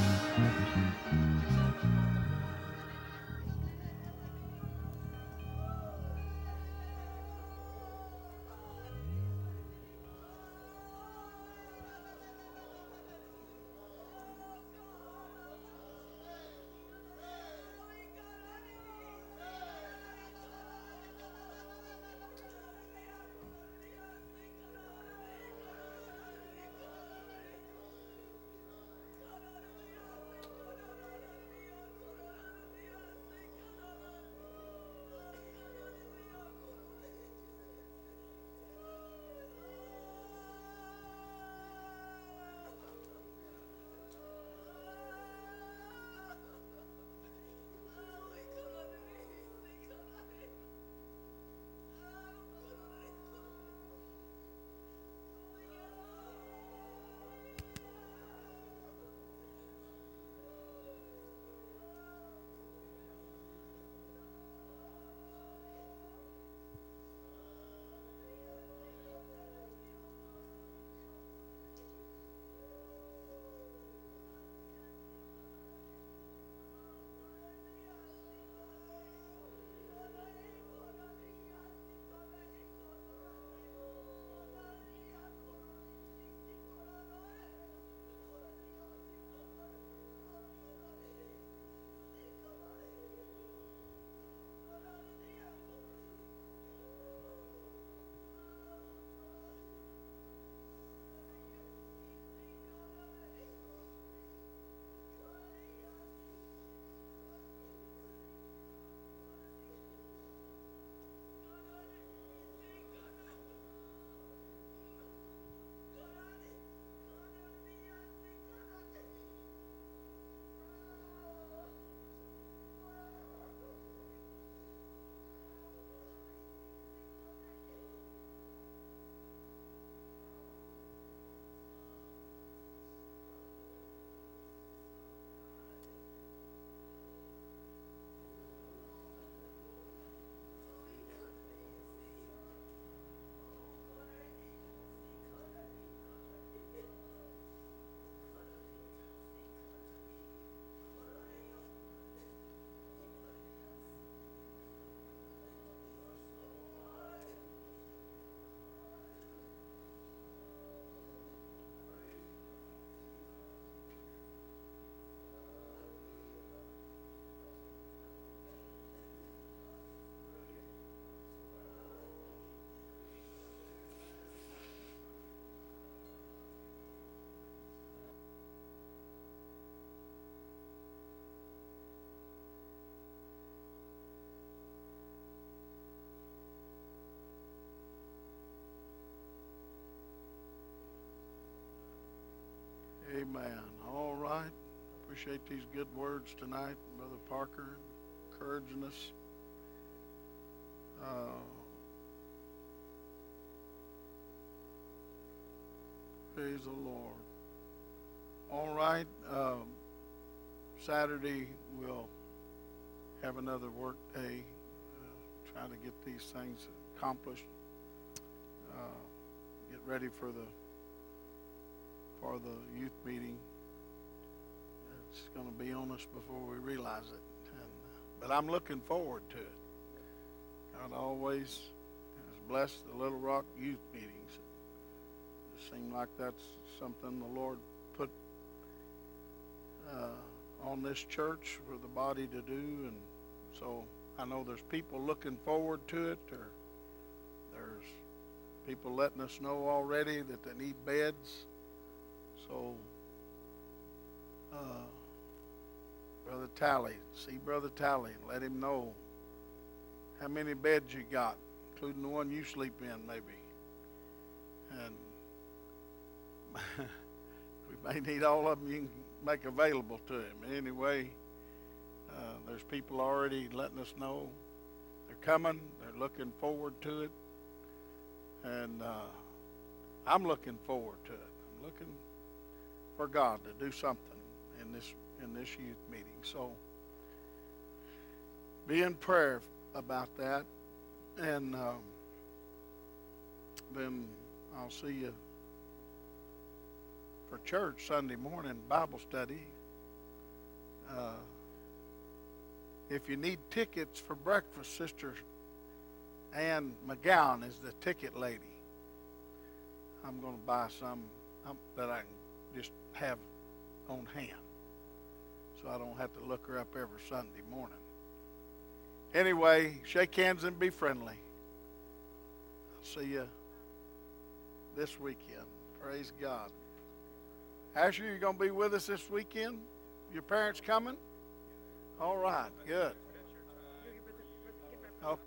Amen. All right. Appreciate these good words tonight, Brother Parker, encouraging us. Uh, praise the Lord. All right. Um, Saturday we'll have another work day. Uh, try to get these things accomplished. Uh, get ready for the for the youth meeting. It's going to be on us before we realize it. And, but I'm looking forward to it. God always has blessed the Little Rock youth meetings. It seems like that's something the Lord put uh, on this church for the body to do. And so I know there's people looking forward to it. Or there's people letting us know already that they need beds. So, uh, Brother Tally, see Brother Tally, and let him know how many beds you got, including the one you sleep in, maybe. And we may need all of them you can make available to him. Anyway, uh, there's people already letting us know they're coming. They're looking forward to it. And uh, I'm looking forward to it. I'm looking for God to do something in this in this youth meeting. So be in prayer about that. And um, then I'll see you for church Sunday morning, Bible study. Uh, if you need tickets for breakfast, Sister Ann McGowan is the ticket lady. I'm going to buy some um, that I can just have on hand, so I don't have to look her up every Sunday morning. Anyway, shake hands and be friendly. I'll see you this weekend. Praise God. Asher, you're going to be with us this weekend? Your parents coming? All right, good. Okay.